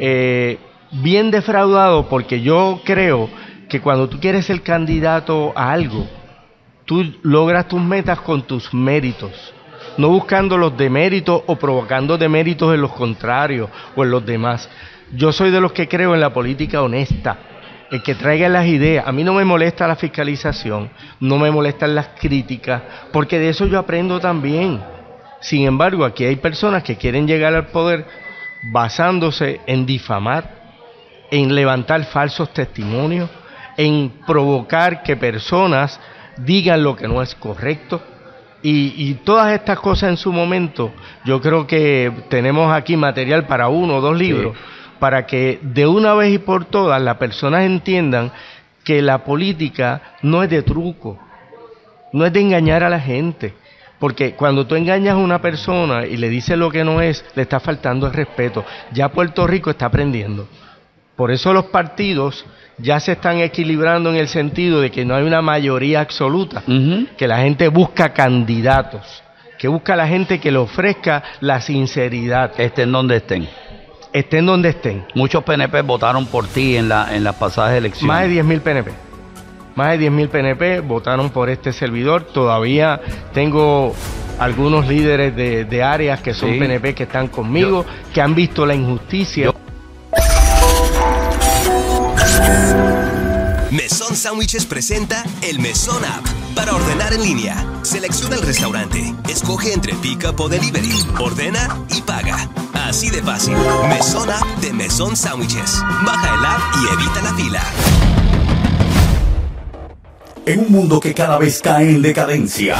[SPEAKER 4] bien defraudado, porque yo creo que cuando tú quieres ser candidato a algo, tú logras tus metas con tus méritos, no buscando los deméritos o provocando deméritos en los contrarios o en los demás. Yo soy de los que creo en la política honesta, el que traiga las ideas. A mí no me molesta la fiscalización, no me molestan las críticas, porque de eso yo aprendo también. Sin embargo, aquí hay personas que quieren llegar al poder basándose en difamar, en levantar falsos testimonios, en provocar que personas digan lo que no es correcto. Y todas estas cosas en su momento, yo creo que tenemos aquí material para 1 o 2 libros, para que de una vez y por todas las personas entiendan que la política no es de truco, no es de engañar a la gente. Porque cuando tú engañas a una persona y le dices lo que no es, le está faltando el respeto. Ya Puerto Rico está aprendiendo. Por eso los partidos ya se están equilibrando en el sentido de que no hay una mayoría absoluta, que la gente busca candidatos, que busca a la gente que le ofrezca la sinceridad.
[SPEAKER 3] Estén donde estén.
[SPEAKER 4] Estén donde estén.
[SPEAKER 3] Muchos PNP votaron por ti en las pasadas elecciones.
[SPEAKER 4] Más de 10,000 PNP. Más de 10,000 PNP votaron por este servidor. Todavía tengo algunos líderes de áreas que son PNP que están conmigo, que han visto la injusticia.
[SPEAKER 16] Mesón Sándwiches presenta el Mesón App para ordenar en línea. Selecciona el restaurante, escoge entre pick-up o delivery, ordena y paga. Así de fácil. Mesón App de Mesón Sándwiches. Baja el app y evita la fila.
[SPEAKER 17] En un mundo que cada vez cae en decadencia,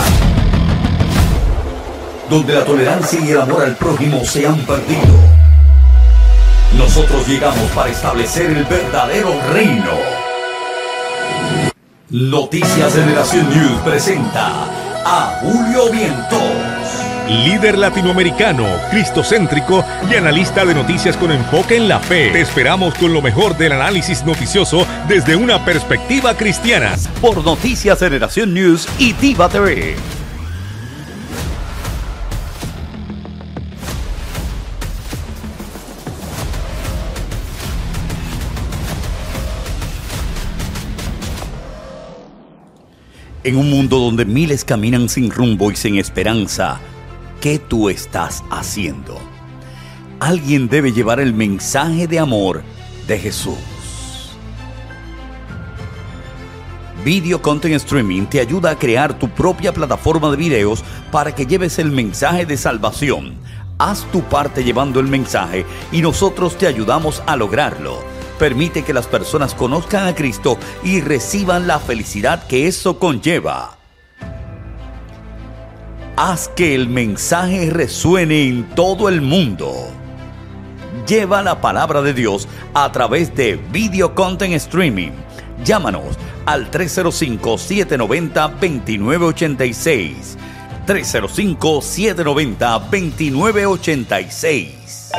[SPEAKER 17] donde la tolerancia y el amor al prójimo se han perdido, nosotros llegamos para establecer el verdadero reino. Noticias Generación News presenta a Julio Vientos,
[SPEAKER 2] líder latinoamericano, cristocéntrico y analista de noticias con enfoque en la fe. Te esperamos con lo mejor del análisis noticioso desde una perspectiva cristiana.
[SPEAKER 3] Por Noticias Generación News y Diva TV. En un mundo donde miles caminan sin rumbo y sin esperanza, ¿qué tú estás haciendo? Alguien debe llevar el mensaje de amor de Jesús. Video Content Streaming te ayuda a crear tu propia plataforma de videos para que lleves el mensaje de salvación. Haz tu parte llevando el mensaje y nosotros te ayudamos a lograrlo. Permite que las personas conozcan a Cristo y reciban la felicidad que eso conlleva. Haz que el mensaje resuene en todo el mundo. Lleva la palabra de Dios a través de Video Content Streaming. Llámanos al 305-790-2986. 305-790-2986.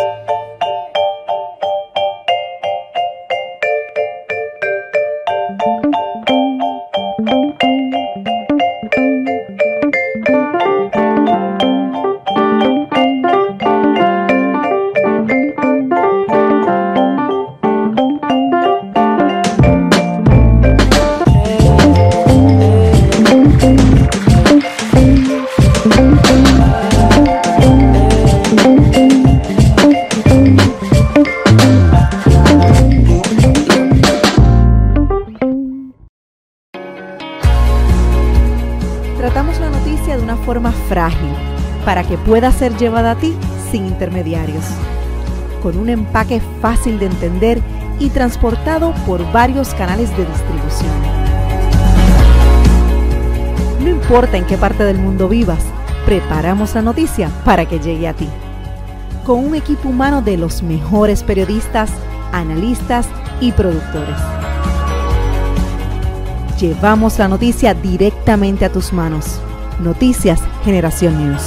[SPEAKER 18] Tratamos la noticia de una forma frágil, para que pueda ser llevada a ti sin intermediarios, con un empaque fácil de entender y transportado por varios canales de distribución. No importa en qué parte del mundo vivas, preparamos la noticia para que llegue a ti. Con un equipo humano de los mejores periodistas, analistas y productores. Llevamos la noticia directamente a tus manos. Noticias Generación News.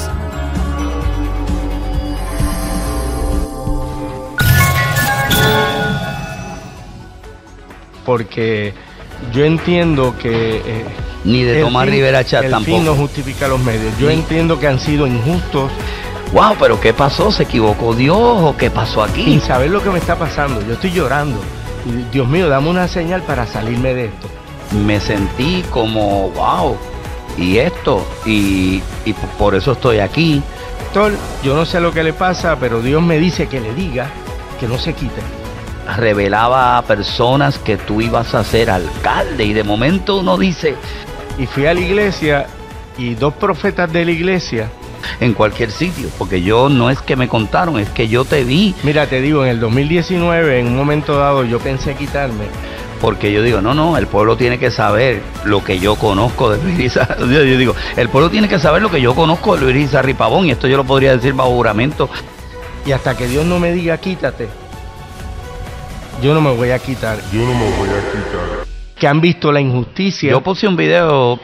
[SPEAKER 4] Porque yo entiendo que
[SPEAKER 3] ni de Tomás Rivera Chat tampoco.
[SPEAKER 4] El fin no justifica los medios. Yo entiendo que han sido injustos.
[SPEAKER 3] Wow, pero ¿qué pasó? ¿Se equivocó Dios o qué pasó aquí?
[SPEAKER 4] Sin saber lo que me está pasando. Yo estoy llorando. Y, Dios mío, dame una señal para salirme de esto.
[SPEAKER 3] Me sentí como, wow, y esto, y por eso estoy aquí.
[SPEAKER 4] Doctor, yo no sé lo que le pasa, pero Dios me dice que le diga que no se quite.
[SPEAKER 3] Revelaba a personas que tú ibas a ser alcalde y de momento uno dice...
[SPEAKER 4] Y fui a la iglesia y 2 profetas de la iglesia.
[SPEAKER 3] En cualquier sitio, porque yo no es que me contaron, es que yo te vi.
[SPEAKER 4] Mira, te digo, en el 2019, en un momento dado, yo pensé quitarme.
[SPEAKER 3] Porque yo digo, no, el pueblo tiene que saber lo que yo conozco de Luis Irizarry. Yo digo, el pueblo tiene que saber lo que yo conozco de Luis Irizarry Pavón, y esto yo lo podría decir bajo juramento.
[SPEAKER 4] Y hasta que Dios no me diga quítate, yo no me voy a quitar.
[SPEAKER 12] Yo no me voy a quitar.
[SPEAKER 4] Que han visto la injusticia.
[SPEAKER 3] Yo puse un video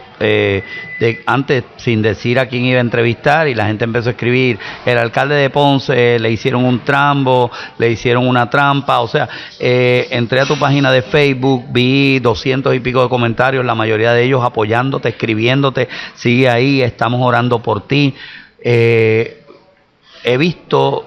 [SPEAKER 3] antes sin decir a quién iba a entrevistar y la gente empezó a escribir, el alcalde de Ponce le hicieron un trambo, le hicieron una trampa, o sea, entré a tu página de Facebook, vi 200 y pico de comentarios, la mayoría de ellos apoyándote, escribiéndote, sigue ahí, estamos orando por ti. He visto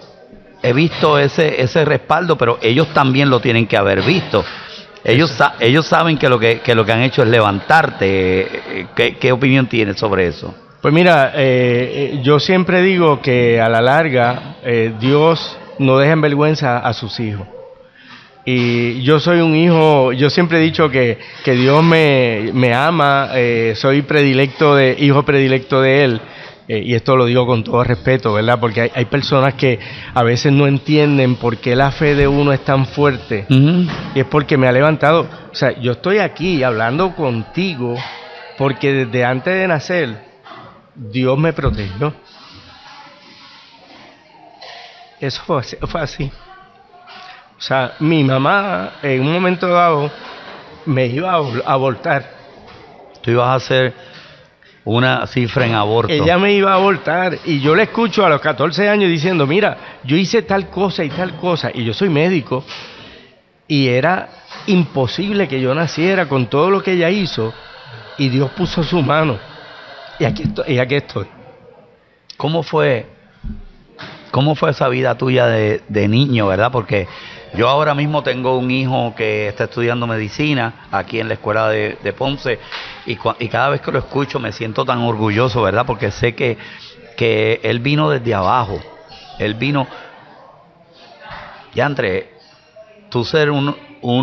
[SPEAKER 3] ese respaldo, pero ellos también lo tienen que haber visto. Ellos saben que lo que han hecho es levantarte. ¿Qué opinión tienes sobre eso?
[SPEAKER 4] Pues mira, yo siempre digo que a la larga Dios no deja en vergüenza a sus hijos. Y yo soy un hijo, yo siempre he dicho que Dios me ama, soy hijo predilecto de Él. Y esto lo digo con todo respeto, ¿verdad? Porque hay personas que a veces no entienden por qué la fe de uno es tan fuerte. Y es porque me ha levantado. O sea, yo estoy aquí hablando contigo porque desde antes de nacer Dios me protegió. Eso fue así. O sea, mi mamá en un momento dado me iba a abortar.
[SPEAKER 3] Tú ibas a hacer una cifra en aborto.
[SPEAKER 4] Ella me iba a abortar y yo le escucho a los 14 años diciendo, mira, yo hice tal cosa y tal cosa, y yo soy médico, y era imposible que yo naciera con todo lo que ella hizo, y Dios puso su mano, y aquí estoy.
[SPEAKER 3] ¿Cómo fue esa vida tuya de niño, verdad? Porque yo ahora mismo tengo un hijo que está estudiando medicina aquí en la escuela de Ponce y cada vez que lo escucho me siento tan orgulloso, ¿verdad? Porque sé que él vino desde abajo, él vino Yantre, tú ser uno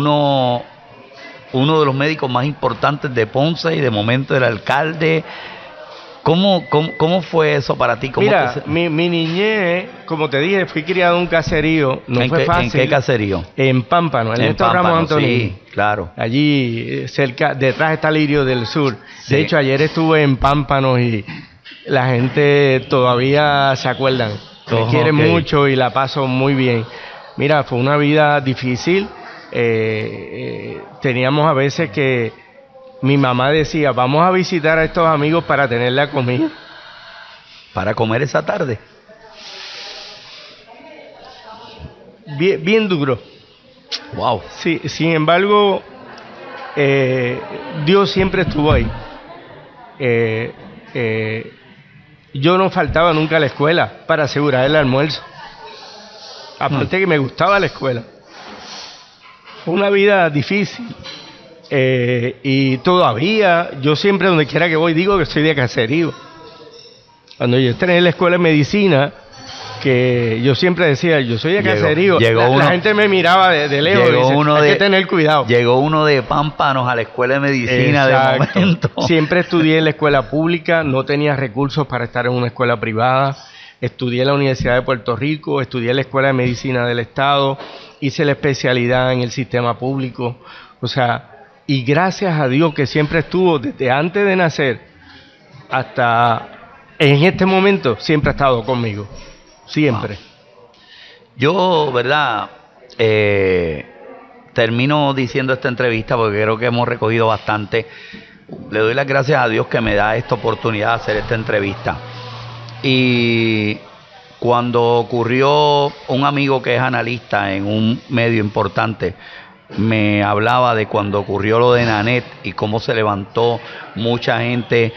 [SPEAKER 3] de los médicos más importantes de Ponce y de momento el alcalde, ¿cómo fue eso para ti?
[SPEAKER 4] Mira, mi niñez, como te dije, fui criado en un caserío, no fue fácil.
[SPEAKER 3] ¿En qué caserío?
[SPEAKER 4] En Pámpano, en Néstor Ramos Antonini.
[SPEAKER 3] Sí, claro.
[SPEAKER 4] Allí, cerca, detrás está Lirio del Sur. Sí. De hecho, ayer estuve en Pámpano y la gente todavía se acuerdan. Me quiere mucho y la paso muy bien. Mira, fue una vida difícil. Teníamos a veces que mi mamá decía, vamos a visitar a estos amigos para tener la comida.
[SPEAKER 3] ¿Para comer esa tarde?
[SPEAKER 4] Bien duro.
[SPEAKER 3] Wow.
[SPEAKER 4] Sí, sin embargo, Dios siempre estuvo ahí. Yo no faltaba nunca a la escuela para asegurar el almuerzo. Aparte que me gustaba la escuela. Fue una vida difícil. Y todavía, yo siempre donde quiera que voy digo que soy de caserío. Cuando yo entré en la escuela de medicina, que yo siempre decía, yo soy de caserío. La gente me miraba de lejos y dice, hay que tener cuidado.
[SPEAKER 3] Llegó uno de Pámpanos a la escuela de medicina. Exacto. De momento.
[SPEAKER 4] Siempre estudié en la escuela pública, no tenía recursos para estar en una escuela privada. Estudié en la Universidad de Puerto Rico, estudié en la Escuela de Medicina del Estado, hice la especialidad en el sistema público. O sea, y gracias a Dios que siempre estuvo desde antes de nacer hasta en este momento, siempre ha estado conmigo. Siempre.
[SPEAKER 3] Wow. Yo, ¿verdad? Termino diciendo esta entrevista porque creo que hemos recogido bastante. Le doy las gracias a Dios que me da esta oportunidad de hacer esta entrevista. Y cuando ocurrió, un amigo que es analista en un medio importante me hablaba de cuando ocurrió lo de Nanette y cómo se levantó mucha gente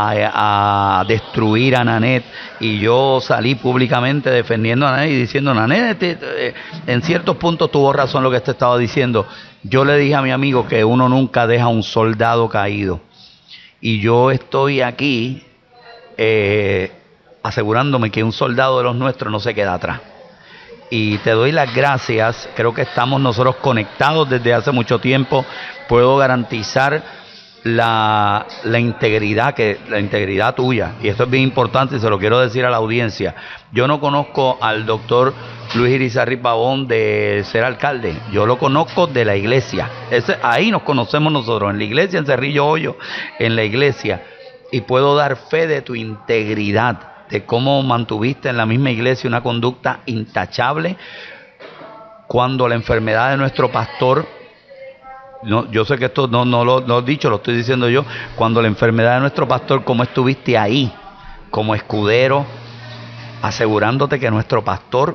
[SPEAKER 3] a destruir a Nanette, y yo salí públicamente defendiendo a Nanette y diciendo, Nanette en ciertos puntos tuvo razón lo que te estaba diciendo. Yo le dije a mi amigo que uno nunca deja a un soldado caído, y yo estoy aquí asegurándome que un soldado de los nuestros no se queda atrás. Y te doy las gracias, creo que estamos nosotros conectados desde hace mucho tiempo. Puedo garantizar la integridad tuya, y esto es bien importante y se lo quiero decir a la audiencia. Yo no conozco al doctor Luis Irizarry Pavón de ser alcalde, yo lo conozco de la iglesia. Ahí nos conocemos nosotros, en la iglesia, en Cerrillo Hoyo, en la iglesia, y puedo dar fe de tu integridad, de cómo mantuviste en la misma iglesia una conducta intachable cuando la enfermedad de nuestro pastor, no, yo sé que esto no lo he dicho, lo estoy diciendo yo, cuando la enfermedad de nuestro pastor, cómo estuviste ahí como escudero, asegurándote que nuestro pastor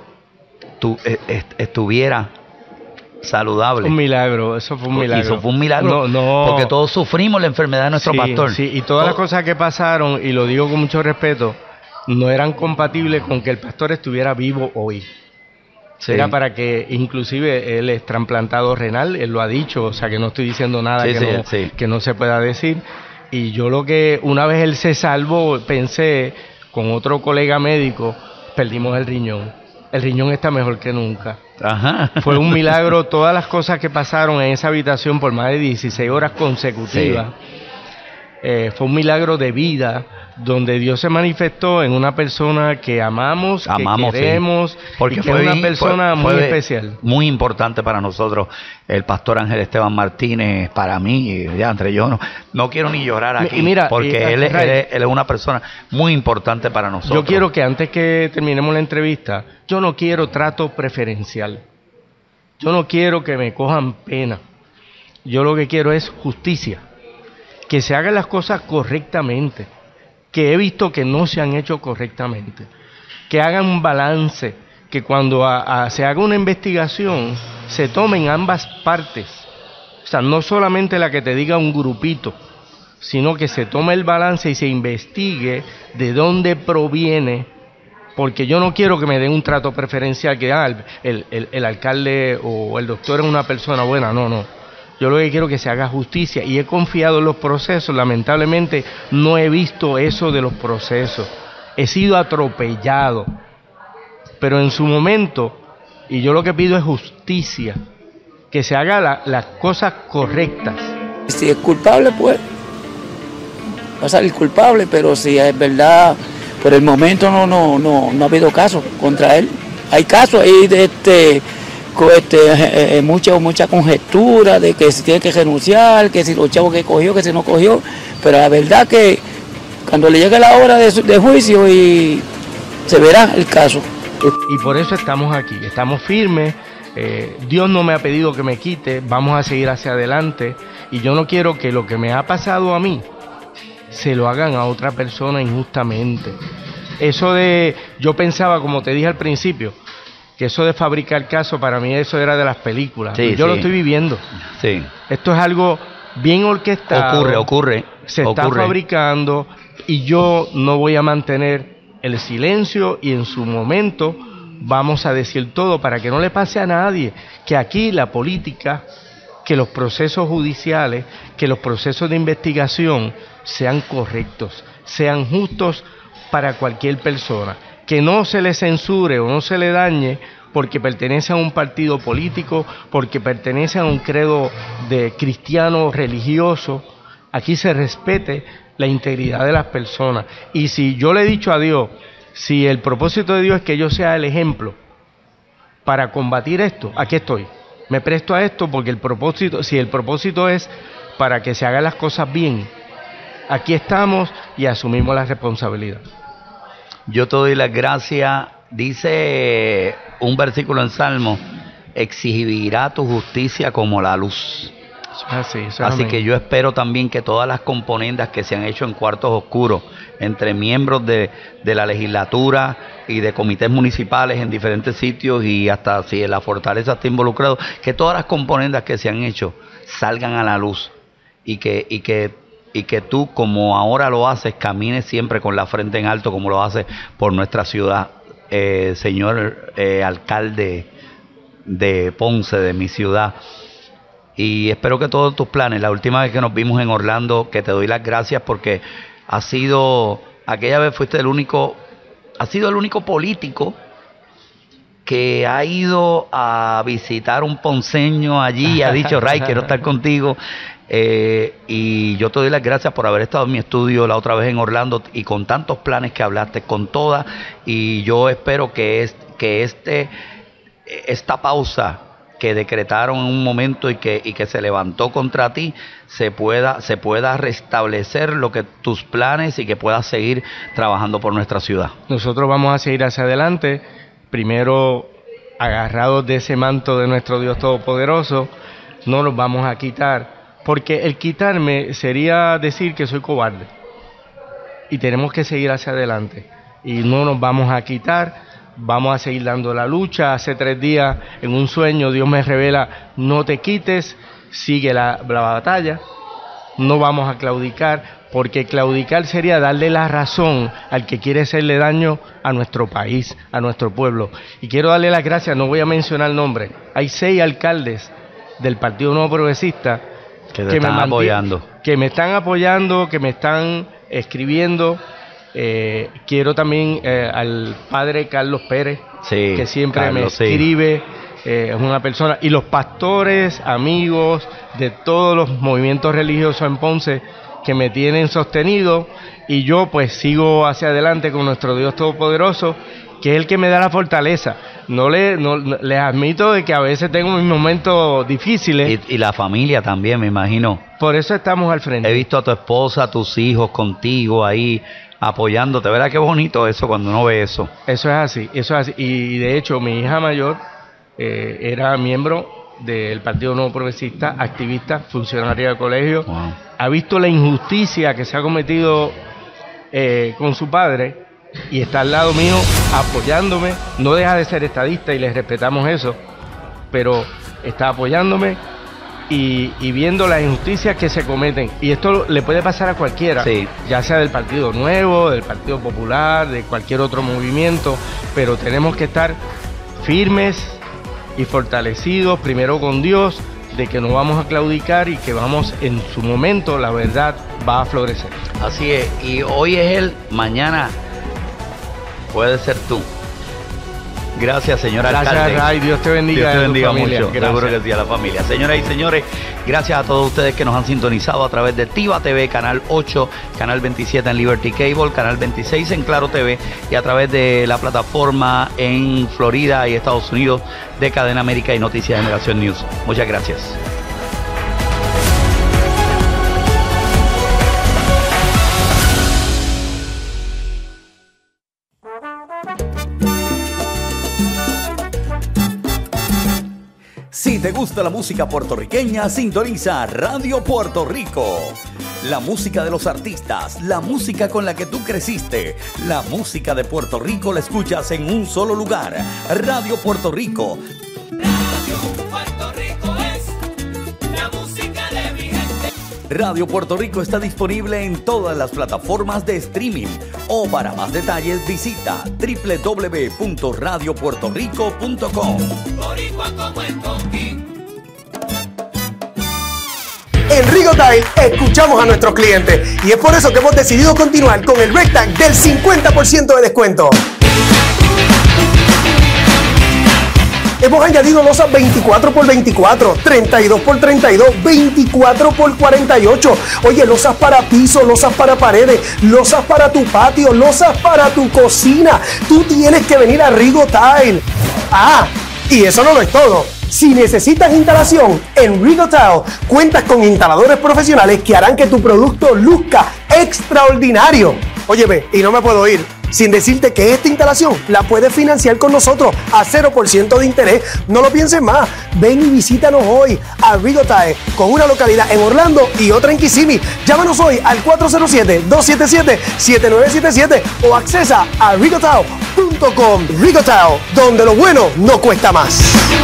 [SPEAKER 3] estuviera saludable.
[SPEAKER 4] Un milagro, eso fue un milagro.
[SPEAKER 3] Eso fue un milagro, porque todos sufrimos la enfermedad de nuestro pastor.
[SPEAKER 4] Sí, y todas las cosas que pasaron, y lo digo con mucho respeto, no eran compatibles con que el pastor estuviera vivo hoy. Sí. Era para que, inclusive, él es trasplantado renal, él lo ha dicho, o sea que no estoy diciendo nada que no se pueda decir. Y yo una vez él se salvó, pensé, con otro colega médico, perdimos el riñón. El riñón está mejor que nunca.
[SPEAKER 3] Ajá.
[SPEAKER 4] Fue un milagro todas las cosas que pasaron en esa habitación por más de 16 horas consecutivas. Sí. Fue un milagro de vida, donde Dios se manifestó en una persona que amamos, que queremos, sí. Porque fue una persona muy especial. Muy
[SPEAKER 3] importante para nosotros, el pastor Ángel Esteban Martínez, para mí, yo no quiero ni llorar aquí, porque él es una persona muy importante para nosotros.
[SPEAKER 4] Yo quiero que antes que terminemos la entrevista, yo no quiero trato preferencial, yo no quiero que me cojan pena, yo lo que quiero es justicia, que se hagan las cosas correctamente, que he visto que no se han hecho correctamente, que hagan un balance, que cuando se haga una investigación se tomen ambas partes, o sea, no solamente la que te diga un grupito, sino que se tome el balance y se investigue de dónde proviene, porque yo no quiero que me den un trato preferencial, que el alcalde o el doctor es una persona buena, no. Yo lo que quiero es que se haga justicia, y he confiado en los procesos. Lamentablemente no he visto eso de los procesos. He sido atropellado. Pero en su momento Y yo lo que pido es justicia, que se haga las cosas correctas.
[SPEAKER 9] Si es culpable, pues va a salir culpable, pero si es verdad, por el momento no ha habido caso contra él. Hay casos ahí de mucha conjetura de que se tiene que renunciar, que si los chavos que cogió, que si no cogió, pero la verdad que cuando le llegue la hora de juicio y se verá el caso.
[SPEAKER 4] Y por eso estamos aquí, estamos firmes. Dios no me ha pedido que me quite, vamos a seguir hacia adelante, y yo no quiero que lo que me ha pasado a mí se lo hagan a otra persona injustamente. Eso yo pensaba, como te dije al principio, que eso de fabricar casos, para mí eso era de las películas.
[SPEAKER 3] Sí,
[SPEAKER 4] yo lo estoy viviendo.
[SPEAKER 3] Sí.
[SPEAKER 4] Esto es algo bien orquestado.
[SPEAKER 3] Ocurre.
[SPEAKER 4] Se está fabricando, y yo no voy a mantener el silencio, y en su momento vamos a decir todo para que no le pase a nadie, que aquí la política, que los procesos judiciales, que los procesos de investigación sean correctos, sean justos para cualquier persona, que no se le censure o no se le dañe porque pertenece a un partido político, porque pertenece a un credo de cristiano religioso. Aquí se respete la integridad de las personas. Y si yo le he dicho a Dios, si el propósito de Dios es que yo sea el ejemplo para combatir esto, aquí estoy. Me presto a esto porque si el propósito es para que se hagan las cosas bien, aquí estamos y asumimos la responsabilidad.
[SPEAKER 3] Yo te doy las gracias. Dice un versículo en Salmo: exhibirá tu justicia como la luz. Así que yo espero también que todas las componendas que se han hecho en cuartos oscuros entre miembros de la legislatura y de comités municipales en diferentes sitios, y hasta si la fortaleza está involucrado, que todas las componendas que se han hecho salgan a la luz, y que tú, como ahora lo haces, camines siempre con la frente en alto, como lo haces por nuestra ciudad, señor alcalde de Ponce, de mi ciudad. Y espero que todos tus planes, la última vez que nos vimos en Orlando, que te doy las gracias porque aquella vez fuiste has sido el único político que ha ido a visitar un ponceño allí y ha dicho: Ray, quiero estar contigo. Y yo te doy las gracias por haber estado en mi estudio la otra vez en Orlando, y con tantos planes que hablaste, con todas. Y yo espero que esta pausa que decretaron en un momento y que se levantó contra ti se pueda restablecer tus planes, y que puedas seguir trabajando por nuestra ciudad.
[SPEAKER 4] Nosotros vamos a seguir hacia adelante, primero agarrados de ese manto de nuestro Dios Todopoderoso. No nos vamos a quitar, porque el quitarme sería decir que soy cobarde, y tenemos que seguir hacia adelante, y no nos vamos a quitar. Vamos a seguir dando la lucha. Hace 3 días, en un sueño, Dios me revela: no te quites, sigue la batalla. No vamos a claudicar, porque claudicar sería darle la razón al que quiere hacerle daño a nuestro país, a nuestro pueblo. Y quiero darle las gracias, no voy a mencionar el nombre. Hay 6 alcaldes del Partido Nuevo Progresista que me están apoyando, que me están escribiendo. Quiero también al padre Carlos Pérez, que siempre me escribe, es una persona, y los pastores, amigos de todos los movimientos religiosos en Ponce, que me tienen sostenido, y yo pues sigo hacia adelante con nuestro Dios Todopoderoso, que es el que me da la fortaleza. Les admito de que a veces tengo mis momentos difíciles.
[SPEAKER 3] Y la familia también, me imagino.
[SPEAKER 4] Por eso estamos al frente.
[SPEAKER 3] He visto a tu esposa, a tus hijos contigo ahí, apoyándote. ¿Verdad qué bonito eso cuando uno ve eso?
[SPEAKER 4] Eso es así. Y de hecho mi hija mayor era miembro del Partido Nuevo Progresista, activista, funcionaria de colegio. Wow. Ha visto la injusticia que se ha cometido con su padre, y está al lado mío apoyándome. No deja de ser estadista y les respetamos eso, pero está apoyándome y viendo las injusticias que se cometen, y esto le puede pasar a cualquiera, ya sea del Partido Nuevo, del Partido Popular, de cualquier otro movimiento, pero tenemos que estar firmes y fortalecidos, primero con Dios, de que no vamos a claudicar y que vamos, en su momento la verdad va a florecer.
[SPEAKER 3] Así es, y hoy es él, mañana puede ser tú. Gracias, señora
[SPEAKER 4] Gracias,
[SPEAKER 3] alcalde.
[SPEAKER 4] Ray. Dios te bendiga.
[SPEAKER 3] Dios te bendiga mucho.
[SPEAKER 4] Gracias.
[SPEAKER 3] Seguro que sí, a la familia. Señoras y señores, gracias a todos ustedes que nos han sintonizado a través de Tiva TV, Canal 8, Canal 27 en Liberty Cable, Canal 26 en Claro TV y a través de la plataforma en Florida y Estados Unidos de Cadena América y Noticias Generación News. Muchas gracias. Si te gusta la música puertorriqueña, sintoniza Radio Puerto Rico. La música de los artistas, la música con la que tú creciste, la música de Puerto Rico la escuchas en un solo lugar. Radio Puerto Rico.
[SPEAKER 1] Radio Puerto Rico es la música de mi gente.
[SPEAKER 3] Radio Puerto Rico está disponible en todas las plataformas de streaming. O para más detalles visita www.radiopuertorico.com.
[SPEAKER 1] Boricua como el Conquín.
[SPEAKER 13] En Rigo Tile escuchamos a nuestros clientes y es por eso que hemos decidido continuar con el rectag del 50% de descuento. Hemos añadido losas 24x24, 32x32, 24x48. Oye, losas para piso, losas para paredes, losas para tu patio, losas para tu cocina. Tú tienes que venir a Rigo Tile. Ah, y eso no es todo. Si necesitas instalación, en Rigo Tile cuentas con instaladores profesionales que harán que tu producto luzca extraordinario. Óyeme, y no me puedo ir sin decirte que esta instalación la puedes financiar con nosotros a 0% de interés. No lo pienses más. Ven y visítanos hoy a Rigo Tile, con una localidad en Orlando y otra en Kissimmee. Llámanos hoy al 407-277-7977 o accesa a rigotile.com. Rigo Tile, donde lo bueno no cuesta más.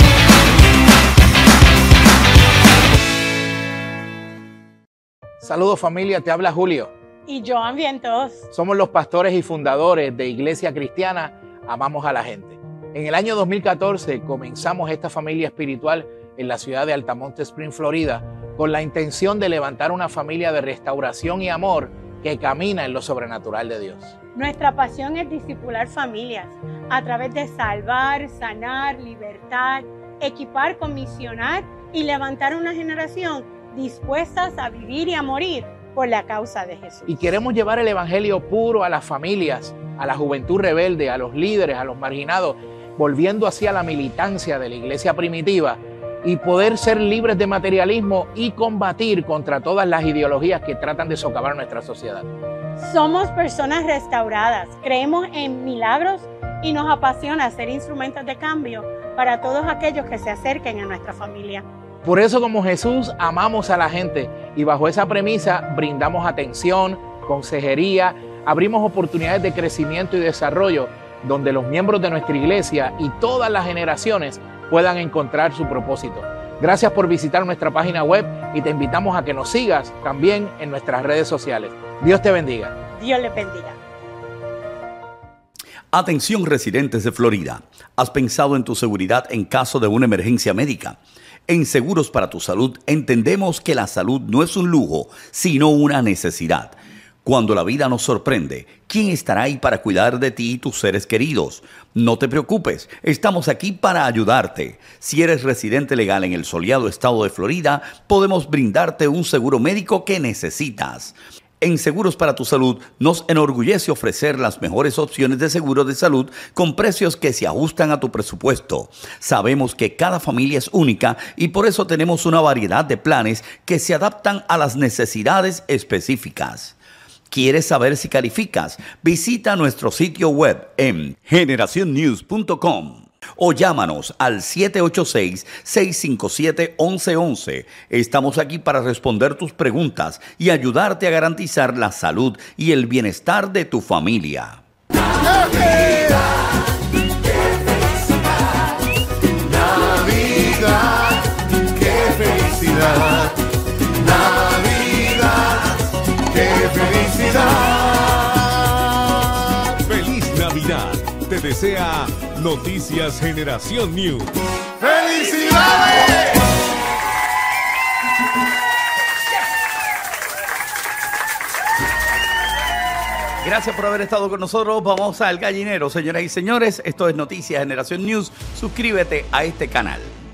[SPEAKER 19] Saludos familia, te habla Julio.
[SPEAKER 20] Y Joan Vientos.
[SPEAKER 19] Somos los pastores y fundadores de Iglesia Cristiana Amamos a la Gente. En el año 2014 comenzamos esta familia espiritual en la ciudad de Altamonte Spring, Florida, con la intención de levantar una familia de restauración y amor que camina en lo sobrenatural de Dios.
[SPEAKER 20] Nuestra pasión es discipular familias a través de salvar, sanar, libertar, equipar, comisionar y levantar una generación dispuestas a vivir y a morir por la causa de Jesús.
[SPEAKER 19] Y queremos llevar el evangelio puro a las familias, a la juventud rebelde, a los líderes, a los marginados, volviendo así a la militancia de la iglesia primitiva y poder ser libres de materialismo y combatir contra todas las ideologías que tratan de socavar nuestra sociedad.
[SPEAKER 20] Somos personas restauradas, creemos en milagros y nos apasiona ser instrumentos de cambio para todos aquellos que se acerquen a nuestra familia.
[SPEAKER 19] Por eso, como Jesús, amamos a la gente y bajo esa premisa brindamos atención, consejería, abrimos oportunidades de crecimiento y desarrollo donde los miembros de nuestra iglesia y todas las generaciones puedan encontrar su propósito. Gracias por visitar nuestra página web y te invitamos a que nos sigas también en nuestras redes sociales. Dios te bendiga.
[SPEAKER 20] Dios les bendiga.
[SPEAKER 3] Atención, residentes de Florida. ¿Has pensado en tu seguridad en caso de una emergencia médica? En Seguros para tu Salud entendemos que la salud no es un lujo, sino una necesidad. Cuando la vida nos sorprende, ¿quién estará ahí para cuidar de ti y tus seres queridos? No te preocupes, estamos aquí para ayudarte. Si eres residente legal en el soleado estado de Florida, podemos brindarte un seguro médico que necesitas. En Seguros para tu Salud nos enorgullece ofrecer las mejores opciones de seguro de salud con precios que se ajustan a tu presupuesto. Sabemos que cada familia es única y por eso tenemos una variedad de planes que se adaptan a las necesidades específicas. ¿Quieres saber si calificas? Visita nuestro sitio web en generacionnews.com. O llámanos al 786-657-1111. Estamos aquí para responder tus preguntas y ayudarte a garantizar la salud y el bienestar de tu familia.
[SPEAKER 1] Navidad, qué felicidad. Navidad, qué felicidad.
[SPEAKER 2] ¡Feliz Navidad! Te desea Noticias Generación News.
[SPEAKER 1] ¡Felicidades!
[SPEAKER 3] Gracias por haber estado con nosotros. Vamos al gallinero, señoras y señores. Esto es Noticias Generación News. Suscríbete a este canal.